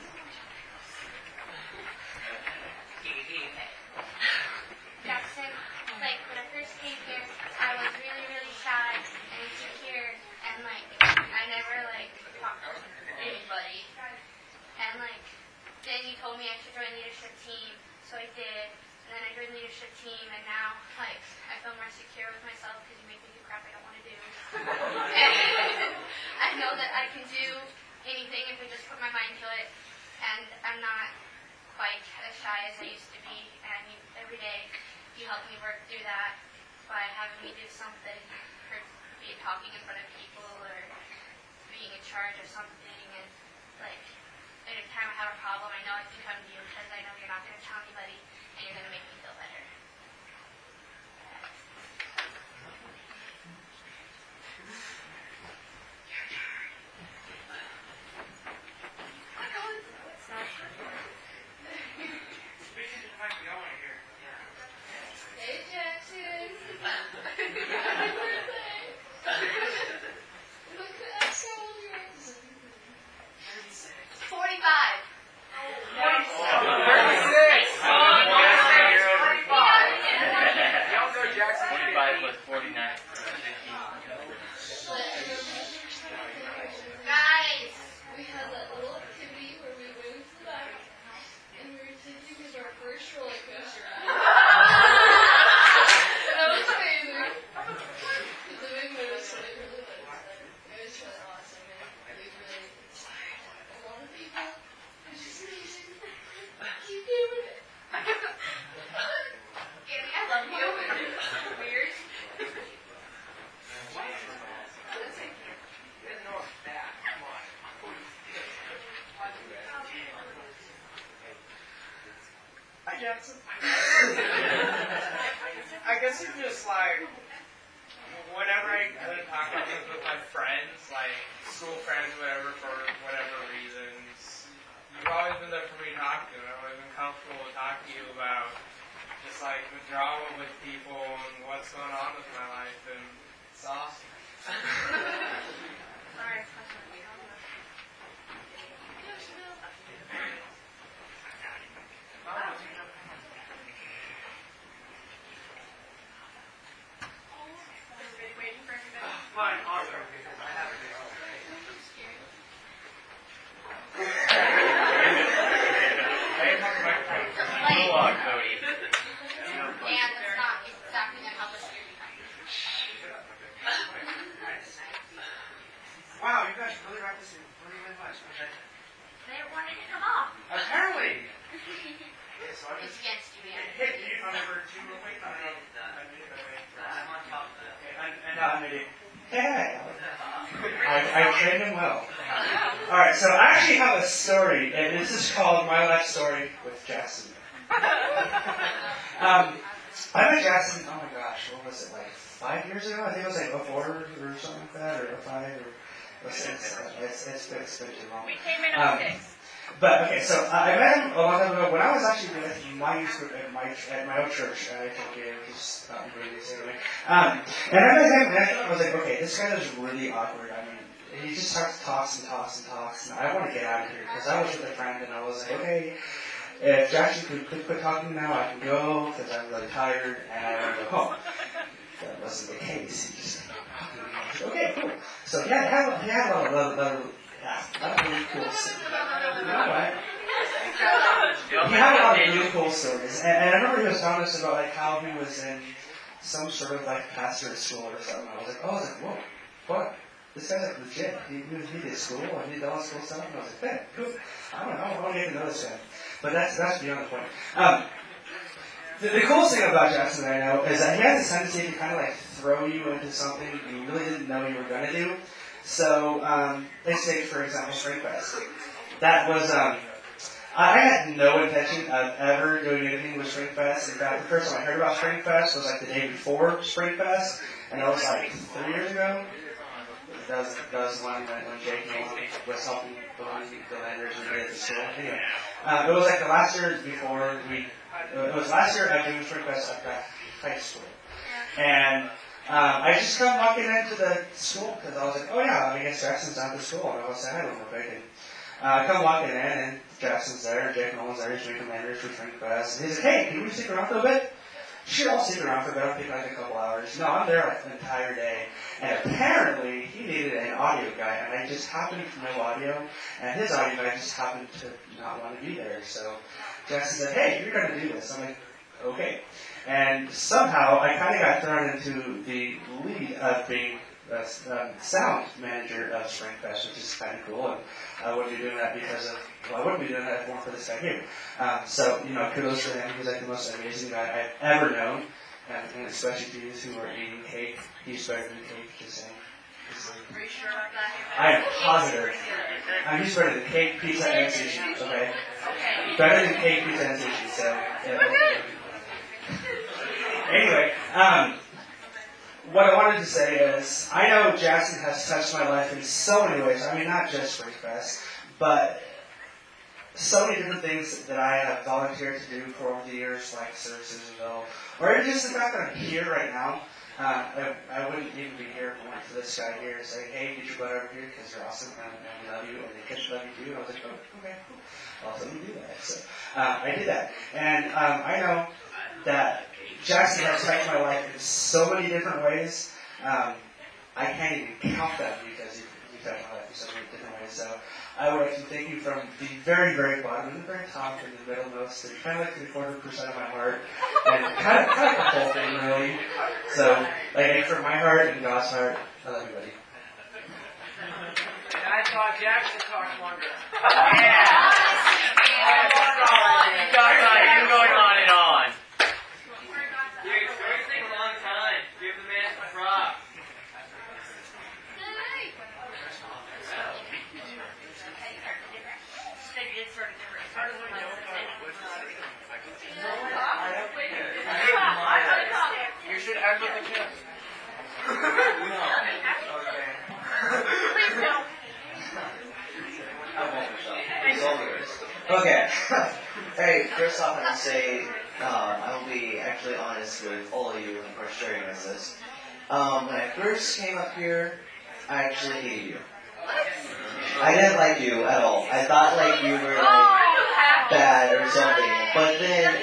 D: Jackson, like, when I first came here, I was really, really shy and insecure, and, like, I never, like, talked to anybody. And, like, then you told me I should join leadership team, so I did. And then I joined leadership team, and now, like, I feel more secure with myself because you make me do crap I don't want to do. And I know that I can do anything if I just put my mind to it. And I'm not quite as shy as I used to be. And every day you help me work through that by having me do something, or be it talking in front of people or being in charge of something. And, like, anytime I have a problem, I know I can come to you because I know you're not going to tell anybody and you're going to make me feel better.
J: Speaking of time, I want to hear.
B: Hey, Jackson. Happy birthday. Look at that soldiers.
D: 45.
A: 45 plus 49.
D: Guys.
E: We had that little activity where we went to the back and we were taking our first roller coaster ride. That was amazing. The big moves, they really liked it. It was really awesome and we really inspired a lot of people, which is amazing. Keep doing it.
D: Annie, I love you. Weird.
J: Hi, Jackson. I guess it's just like, whenever I go to talk about things with my friends, like school friends, whatever, for whatever reasons, you've always been there for me to talk to. I've always been comfortable to talk to you about just like the drama with people and what's going on with my life, and it's awesome.
D: Sorry.
J: Fine, awesome. I have it.
A: Prologue, Cody.
D: And it's not exactly going to help us here.
J: Wow, you guys really write this in really much.
D: They wanted to come off.
J: Apparently. Okay, so I
D: It's
J: just
D: against you, man.
J: hit you on number 2 real quick. I'm on top of that. Okay,
H: Hey, I trained him well. Alright, so I actually have a story, and this is called My Life Story with Jackson. I met Jackson, oh my gosh, what was it, like 5 years ago? I think it was like 04 or something like that, or 05, or it's been too long.
B: We came in 06.
H: But, okay, so I met him a long time ago when I was actually with my youth group at my old church. I think it was anyway. And I met him, and I was like, okay, this guy is really awkward. I mean, he just talks, and I want to get out of here, because I was with a friend, and I was like, okay, if Jackson could quit talking now, I can go, because I'm really tired, and I want to go home. That wasn't the case. He just okay, cool. So he had a lot of really cool stories. You know what? He had a lot of really cool stories, and I remember he was telling us about like how he was in some sort of like pastorate school or something. I was like, whoa, what? This guy's like legit. He did school, and he did all this cool stuff, and I was like, hey, cool. I don't know, I want to get to know this guy. But that's beyond the point. The coolest thing about Jackson that I know is that he has a tendency to kind of like throw you into something you really didn't know you were going to do. So, let's take, for example, Spring Fest. That was, I had no intention of ever doing anything with Spring Fest. In fact, the first time I heard about Spring Fest was like the day before Spring Fest, and it was like 3 years ago. That was one when Jake was helping the Landers and get at the school. Anyway, it was like the last year before it was last year at doing Spring Fest at high school. And I just come walking into the school because I was like, oh yeah, I guess Jackson's down at the school, and I was saying, I don't know if I can. I come walking in, and Jackson's there, Jake Nolan's there, he's drinking Landers for Spring Fest, and he's like, hey, can we stick around for a bit? Sure, I'll stick around for a bit, I'll take like a couple hours. No, I'm there like the entire day. And apparently, he needed an audio guy, and I just happened to know audio, and his audio guy just happened to not want to be there. So Jackson said, hey, you're going to do this. I'm like, okay. And somehow, I kind of got thrown into the lead of being the sound manager of Spring Fest, which is kind of cool. And I wouldn't be doing that I wouldn't be doing that if it weren't for this guy here. So, kudos to him. He's like the most amazing guy I've ever known. And especially to you who are eating cake. He's better than cake, just saying.
B: Are you sure about that?
H: I am positive. He's better than cake, pizza, and sushi, okay? Better than cake, pizza, and sushi, so. Yeah. Anyway, what I wanted to say is, I know Jackson has touched my life in so many ways. I mean, not just Spring Fest, but so many different things that I have volunteered to do for over the years, like services and all. Or even just the fact that I'm here right now. I wouldn't even be here if it weren't for this guy here to say, hey, get your butt over here because you're awesome and we love you and the kids love you too. And I was like, oh, okay, cool. I'll let me do that. So I did that. And I know that Jackson has touched my life in so many different ways. I can't even count them because he touched my life in so many different ways. So I would like to thank you from the very, very bottom and the very top and the middle most, and kind of like 3/4% of my heart, and kind of the whole thing, really. So, like, from my heart and God's heart, I love you, buddy.
J: And I thought Jackson talked longer.
A: Yeah! You talk about it. You're going on and on. Your story's taking a long time. Give the man some props.
J: You should end with a kiss.
K: Okay. Hey, first off, I want to say I will be actually honest with all of you for sharing this. When I first came up here, I actually hated you. I didn't like you at all. I thought like you were like bad or something. But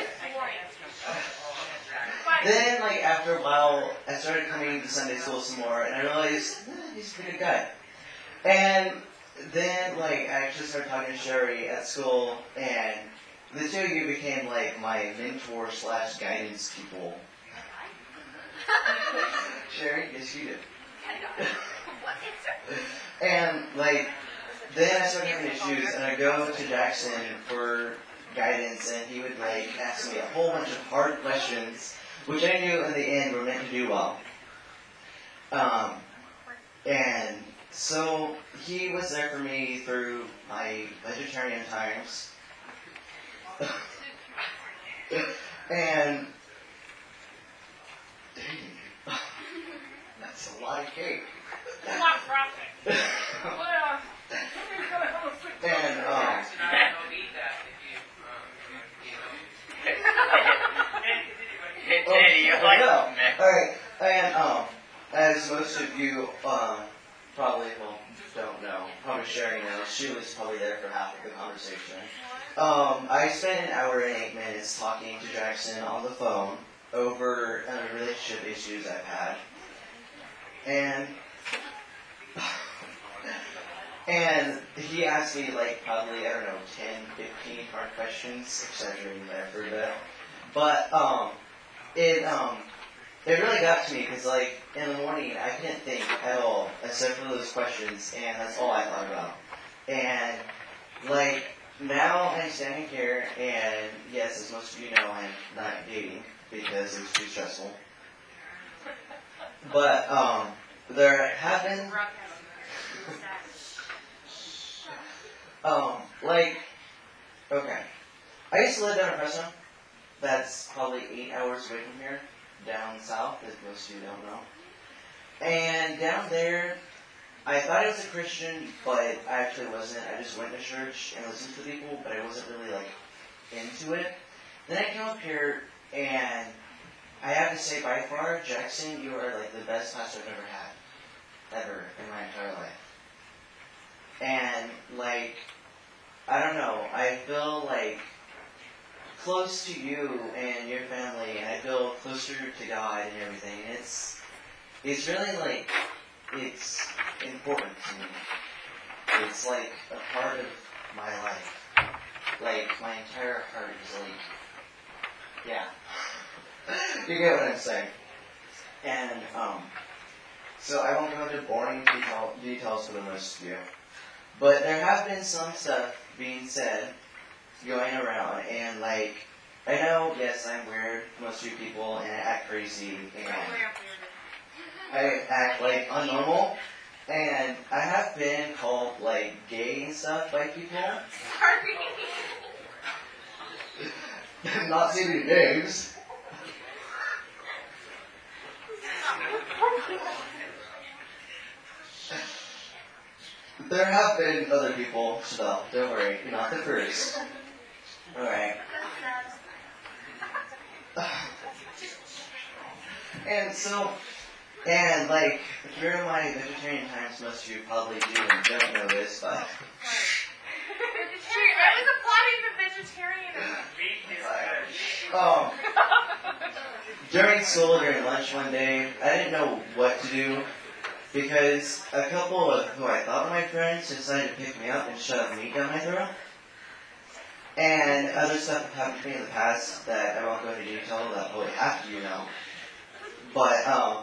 K: then like after a while, I started coming to Sunday school some more, and I realized he's a pretty good guy. And then like I actually started talking to Sherry at school, and the two of you became like my mentor / guidance people. Sherry, yes you did. And like then I started having issues, and I go to Jackson for guidance, and he would like ask me a whole bunch of hard questions, which I knew in the end were meant to do well. And so he was there for me through my vegetarian times. And that's a lot of cake. And alright, and as most of you probably don't know, probably Sherry knows, she was probably there for half of the conversation. I spent an hour and 8 minutes talking to Jackson on the phone over relationship issues I've had. And he asked me like probably, 10, 15 hard questions, exaggerating there for a bit. But it really got to me because like in the morning I couldn't think at all except for those questions, and that's all I thought about. And like now I'm standing here, and yes, as most of you know, I'm not dating because it was too stressful. But there have been like Okay. I used to live down in Fresno. That's probably 8 hours away from here, down south, as most of you don't know. And down there, I thought I was a Christian, but I actually wasn't. I just went to church and listened to people, but I wasn't really, like, into it. Then I came up here, and I have to say, by far, Jackson, you are, like, the best pastor I've ever had. Ever, in my entire life. And, like, I don't know, I feel, like, close to you and your family, and I feel closer to God and everything. It's really, like, it's important to me. It's like a part of my life. Like, my entire heart is like, yeah. You get what I'm saying. And, so I won't go into boring details for the most of you. But there have been some stuff being said, going around, and like, I know, yes, I'm weird, most of you people, and I act crazy, and I act like unnormal, and I have been called like gay and stuff by people. Not saying any names. There have been other people, so don't worry, you're not the first. Alright. And like, during my vegetarian times, most of you probably do and don't know this, but...
B: I was applauding the vegetarian.
K: During school, during lunch one day, I didn't know what to do, because a couple of who I thought were my friends decided to pick me up and shove meat down my throat. And other stuff have happened to me in the past that I won't go into detail, that probably half of you know. But,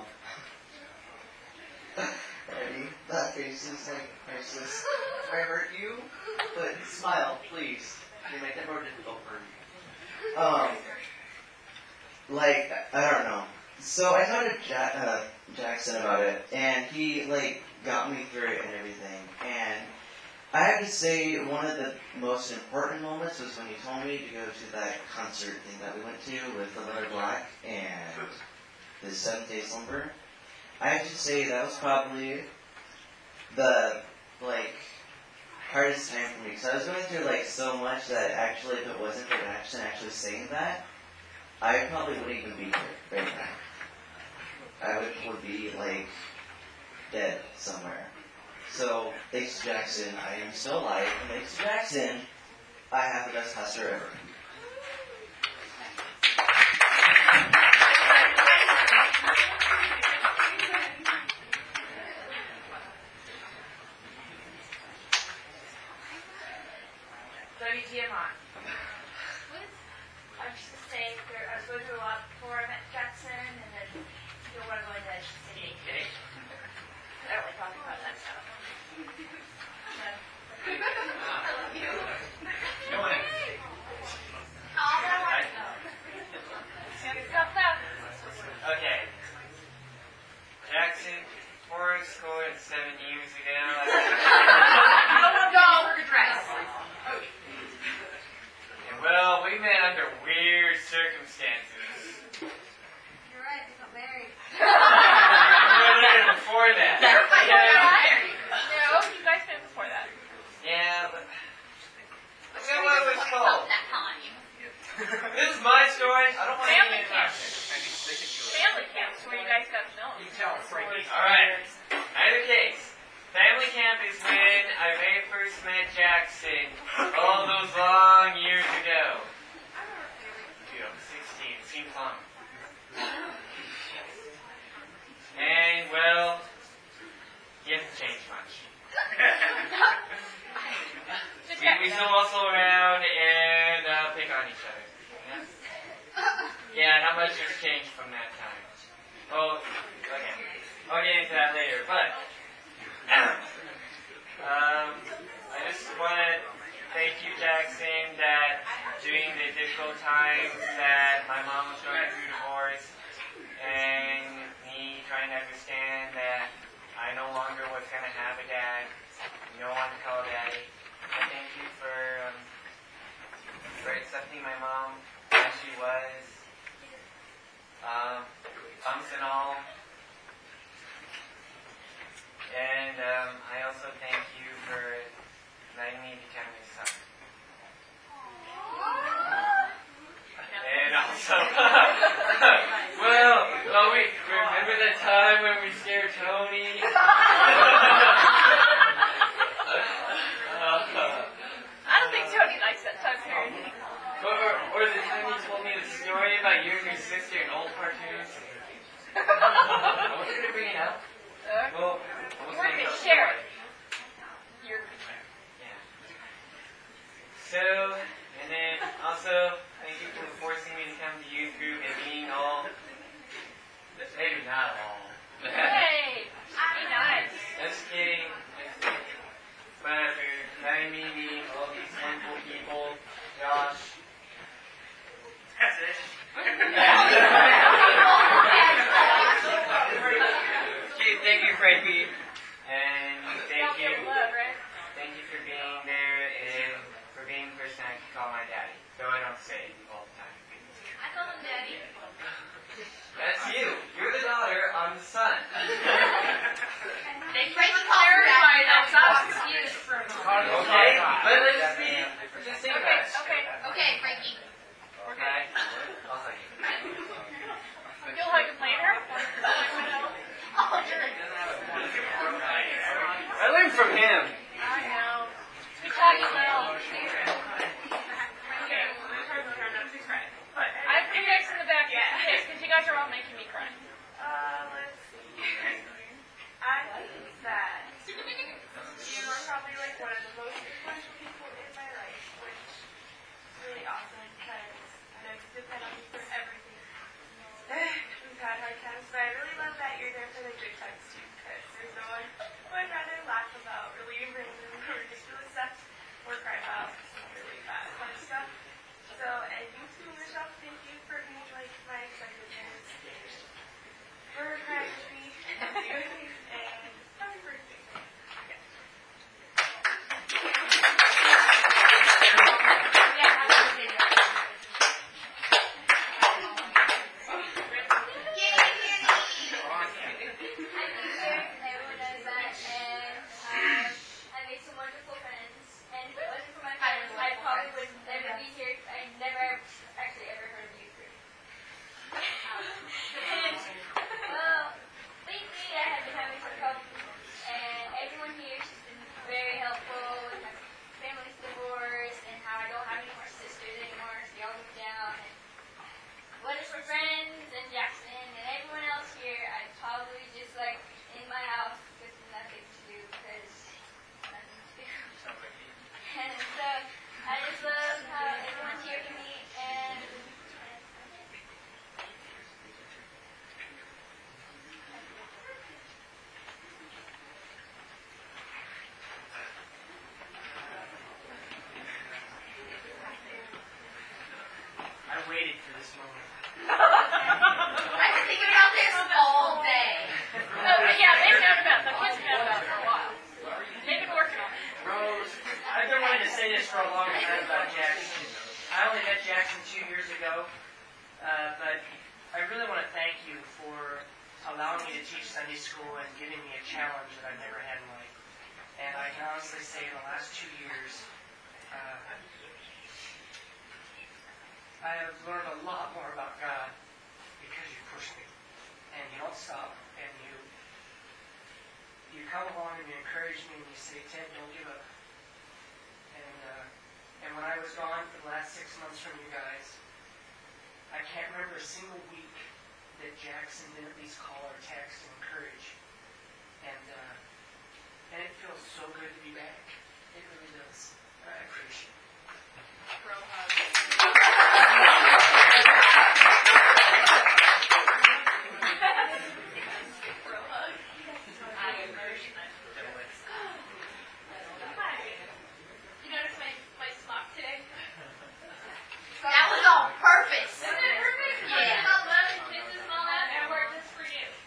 K: Eddie, that face is like priceless. I hurt you, but smile, please. You make it more difficult for me. Like, I don't know. So I talked to Jackson about it, and he, like, got me through it and everything. And I have to say, one of the most important moments was when he told me to go to that concert thing that we went to with the Letter Black and the 7 Day Slumber. I have to say, that was probably the, like, hardest time for me. Because I was going through, like, so much that actually, if it wasn't for Jackson actually saying that, I probably wouldn't even be here right now. I would be, like, dead somewhere. So, thanks to Jackson, I am still alive, and thanks to Jackson, I have the best pastor ever.
B: WTMI. I was just going to say, I was going through a lot before I met Jackson, and then you don't want to go into city. I don't like talking about that stuff. I love you.
A: Okay. Jackson, before school 7 years ago. Well, we met under weird circumstances.
D: You're right, we got married.
A: We were there before that.
B: No, you guys met before that.
A: Yeah, but I forgot what it was called.
D: That time.
A: This is my story. I don't want to
B: Family
A: get
B: camp. Family camps where you guys got to know.
A: Alright. Either case. Family camp is when I very first met Jackson all those long years ago. Dude, I'm 16. It seems long. And, well, he hasn't changed much. We still hustle around and pick on each other. Yeah, not much has changed from that time. Oh, okay. I'll get into that later, but I just want to thank you, Jackson, that during the difficult times that my mom was going through divorce and me trying to understand that I no longer was going to have a dad, no one to call daddy. I thank you for for accepting my mom as she was. Bumps and all. And I also thank you for letting me become your son. And also, well, wait, remember that time when we scared Tony?
B: I don't think Tony likes that time period.
A: Or the time you told me the story about you and your sister in old cartoons? I was going to bring it up. Well,
B: We're going to share it.
A: Yeah. So, and then also, thank you for forcing me to come to youth group and being all, maybe not all.
B: Hey, be nice.
A: Just kidding. But for letting me meet all these wonderful people, Josh. That's it. Thank you, Frankie. And thank you for being there and for being the person I can call my daddy. Though I don't say it all the time.
D: I call him Daddy.
A: That's you. You're the daughter, I'm the son.
B: Thank you for clarifying that, because I was confused for a moment.
A: Okay, but let's think about it.
D: Okay, Frankie.
A: Okay? I'll thank you.
B: You'll hug him later?
A: I learned from him.
B: I know. We taught you well. I have Kleenex in the back because you guys are all making me cry.
L: Let's see. I think that you are probably like one of the most influential people in my life, which is really awesome because I know you depend on me for everything. We've had hard times, but I really love that you're there for the good times too, because there's no one who I'd rather laugh about really random or ridiculous stuff or cry about some really bad fun stuff. So, and you too, Michelle, thank you for being like my executive parents. For crying with me and happy birthday.
A: Waited for this moment.
D: I've been thinking about this all day.
B: Yeah, they've known about the kids have known about it for a while. They've been working on it.
M: Rose, I've been wanting to say this for a long time about Jackson. I only met Jackson 2 years ago, but I really want to thank you for allowing me to teach Sunday school and giving me a challenge that I've never had in life. And I can honestly say in the last 2 years, I have learned a lot more about God because you push me, and you don't stop, and you come along and you encourage me, and you say, Ted, don't give up. And when I was gone for the last 6 months from you guys, I can't remember a single week that Jackson didn't at least call or text and encourage, and it feels so good to be back. It really does. I appreciate it.
B: Bro hug.
L: You notice my smock today?
D: That was on purpose.
L: Isn't it perfect?
D: Yeah.
L: About love and kisses and all that, and I wore it just for you.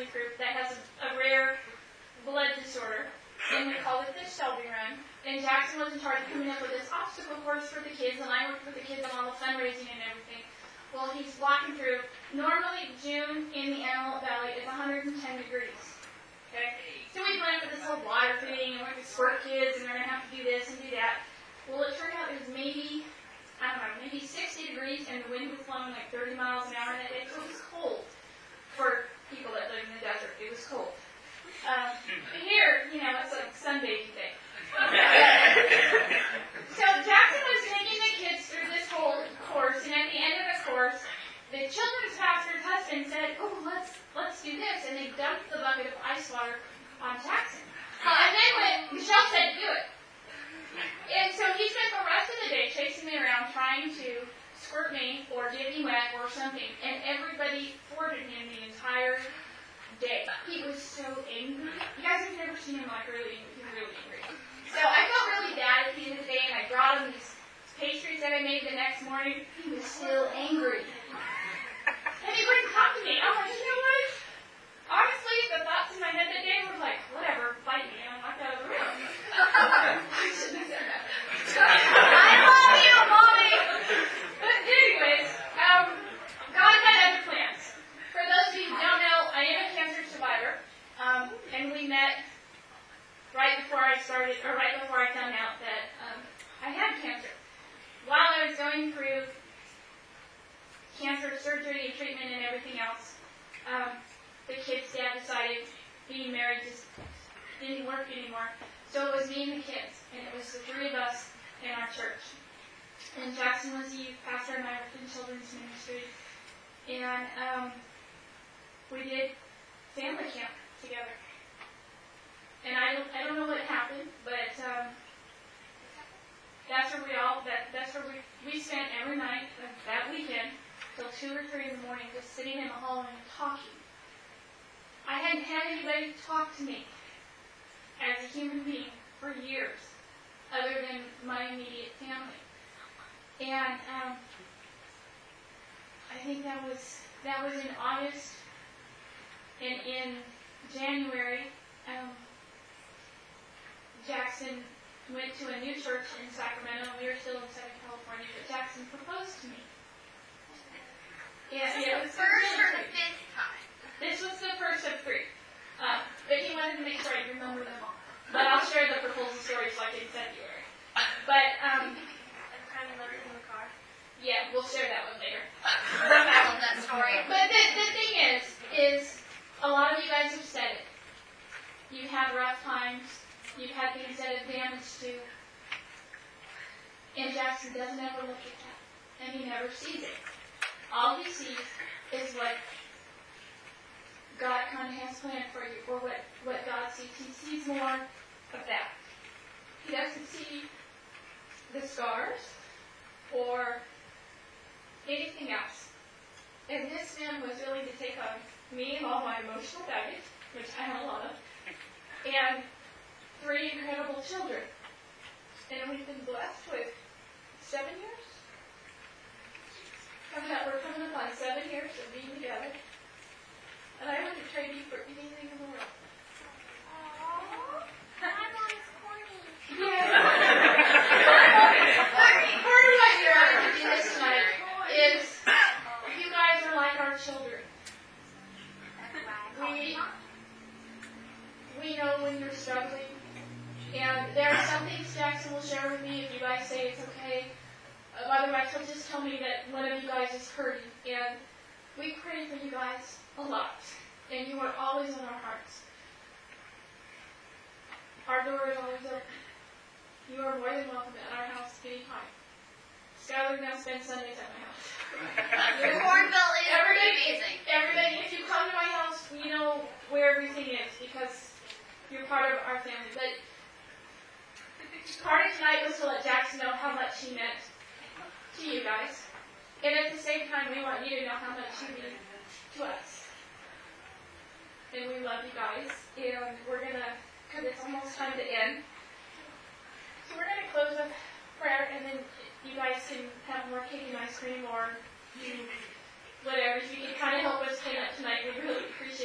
B: youth group that has a rare blood disorder, and we called it the Shelby Run. And Jackson was in charge of coming up with this obstacle course for the kids, and I worked with the kids on all the fundraising and everything. Well, he's walking through. Normally, June in the Antelope Valley is 110 degrees. Okay? So we planned for this whole water thing, and we're going to squirt kids, and we're going to have to do this and do that. Well, it turned out it was maybe 60 degrees, and the wind was blowing like 30 miles an hour that day, so it was cold for people that live in the desert. It was cold. Here, it's like sunbathing day. So Jackson was taking the kids through this whole course, and at the end of the course, the children's pastor's husband said, "Oh, let's do this," and they dumped the bucket of ice water on Jackson. And then when Michelle said, "Do it," and so he spent the rest of the day chasing me around, trying to squirt me or get me wet or something, and everybody thwarted him the entire day. He was so angry. You guys have never seen him like really angry. So I felt really bad at the end of the day, and I brought him these pastries that I made the next morning. He was still angry. And he wouldn't talk to me. I'm like, you know what? Honestly, the thoughts in my head that day were like, whatever, fight me, and I walked out of the room. I shouldn't have said that. I love you, Mommy! But anyways, God had other plans. For those of you who don't know, I am a cancer survivor, and we met right before I found out that I had cancer. While I was going through cancer surgery and treatment and everything else, the kid's dad decided being married just didn't work anymore. So it was me and the kids, and it was the three of us in our church. And Jackson was the youth pastor, and I worked in children's ministry. And we did family camp together. And I don't know what happened, but that's where we spent every night of that weekend till 2 or 3 in the morning, just sitting in the hallway and talking. I hadn't had anybody talk to me as a human being for years, other than my immediate family. And I think that was in August, and in January, Jackson went to a new church in Sacramento, and we were still in Southern California, but Jackson proposed to me. Yeah, it was the first or the fifth time? This was the first of 3. But he wanted to make sure I remember them all. But I'll share the proposal stories like in February. But,
D: I'm kind of in the car.
B: Yeah, we'll share that one later.
D: I love that story.
B: But the thing is a lot of you guys have said it. You've had rough times. You've had things that have damaged you. And Jackson doesn't ever look at that. And he never sees it. All he sees is what God kind of has planned for you, or what God sees. He sees more of that. He doesn't see the scars or anything else. And this man was willing to take on me and all my emotional baggage, which I have a lot of, and 3 incredible children. And we've been blessed with 7 years? We're coming up on 7 years of being together. And I wouldn't trade you for anything in the world.
D: Aww. My mom's corny.
B: Yeah. Part of what you're out to do this tonight is you guys are like our children. We know when you're struggling. And there are some things Jackson will share with me if you guys say it's okay. Otherwise, he'll just tell me that one of you guys is hurting. And we pray for you guys a lot. And you are always in our hearts. Our door is always open. You are more than welcome at our house anytime. Skylar now spends Sundays at my house.
D: The corn belly is amazing.
B: Everybody, if you come to my house, you know where everything is because you're part of our family. But part of tonight was to let Jackson know how much he meant to you guys. And at the same time, we want you to know how much you mean to us. And we love you guys. And we're going to, because it's almost time to end. So we're going to close with prayer, and then you guys can have more cake and ice cream or do whatever. If you can kind of help us clean up tonight, we really appreciate it.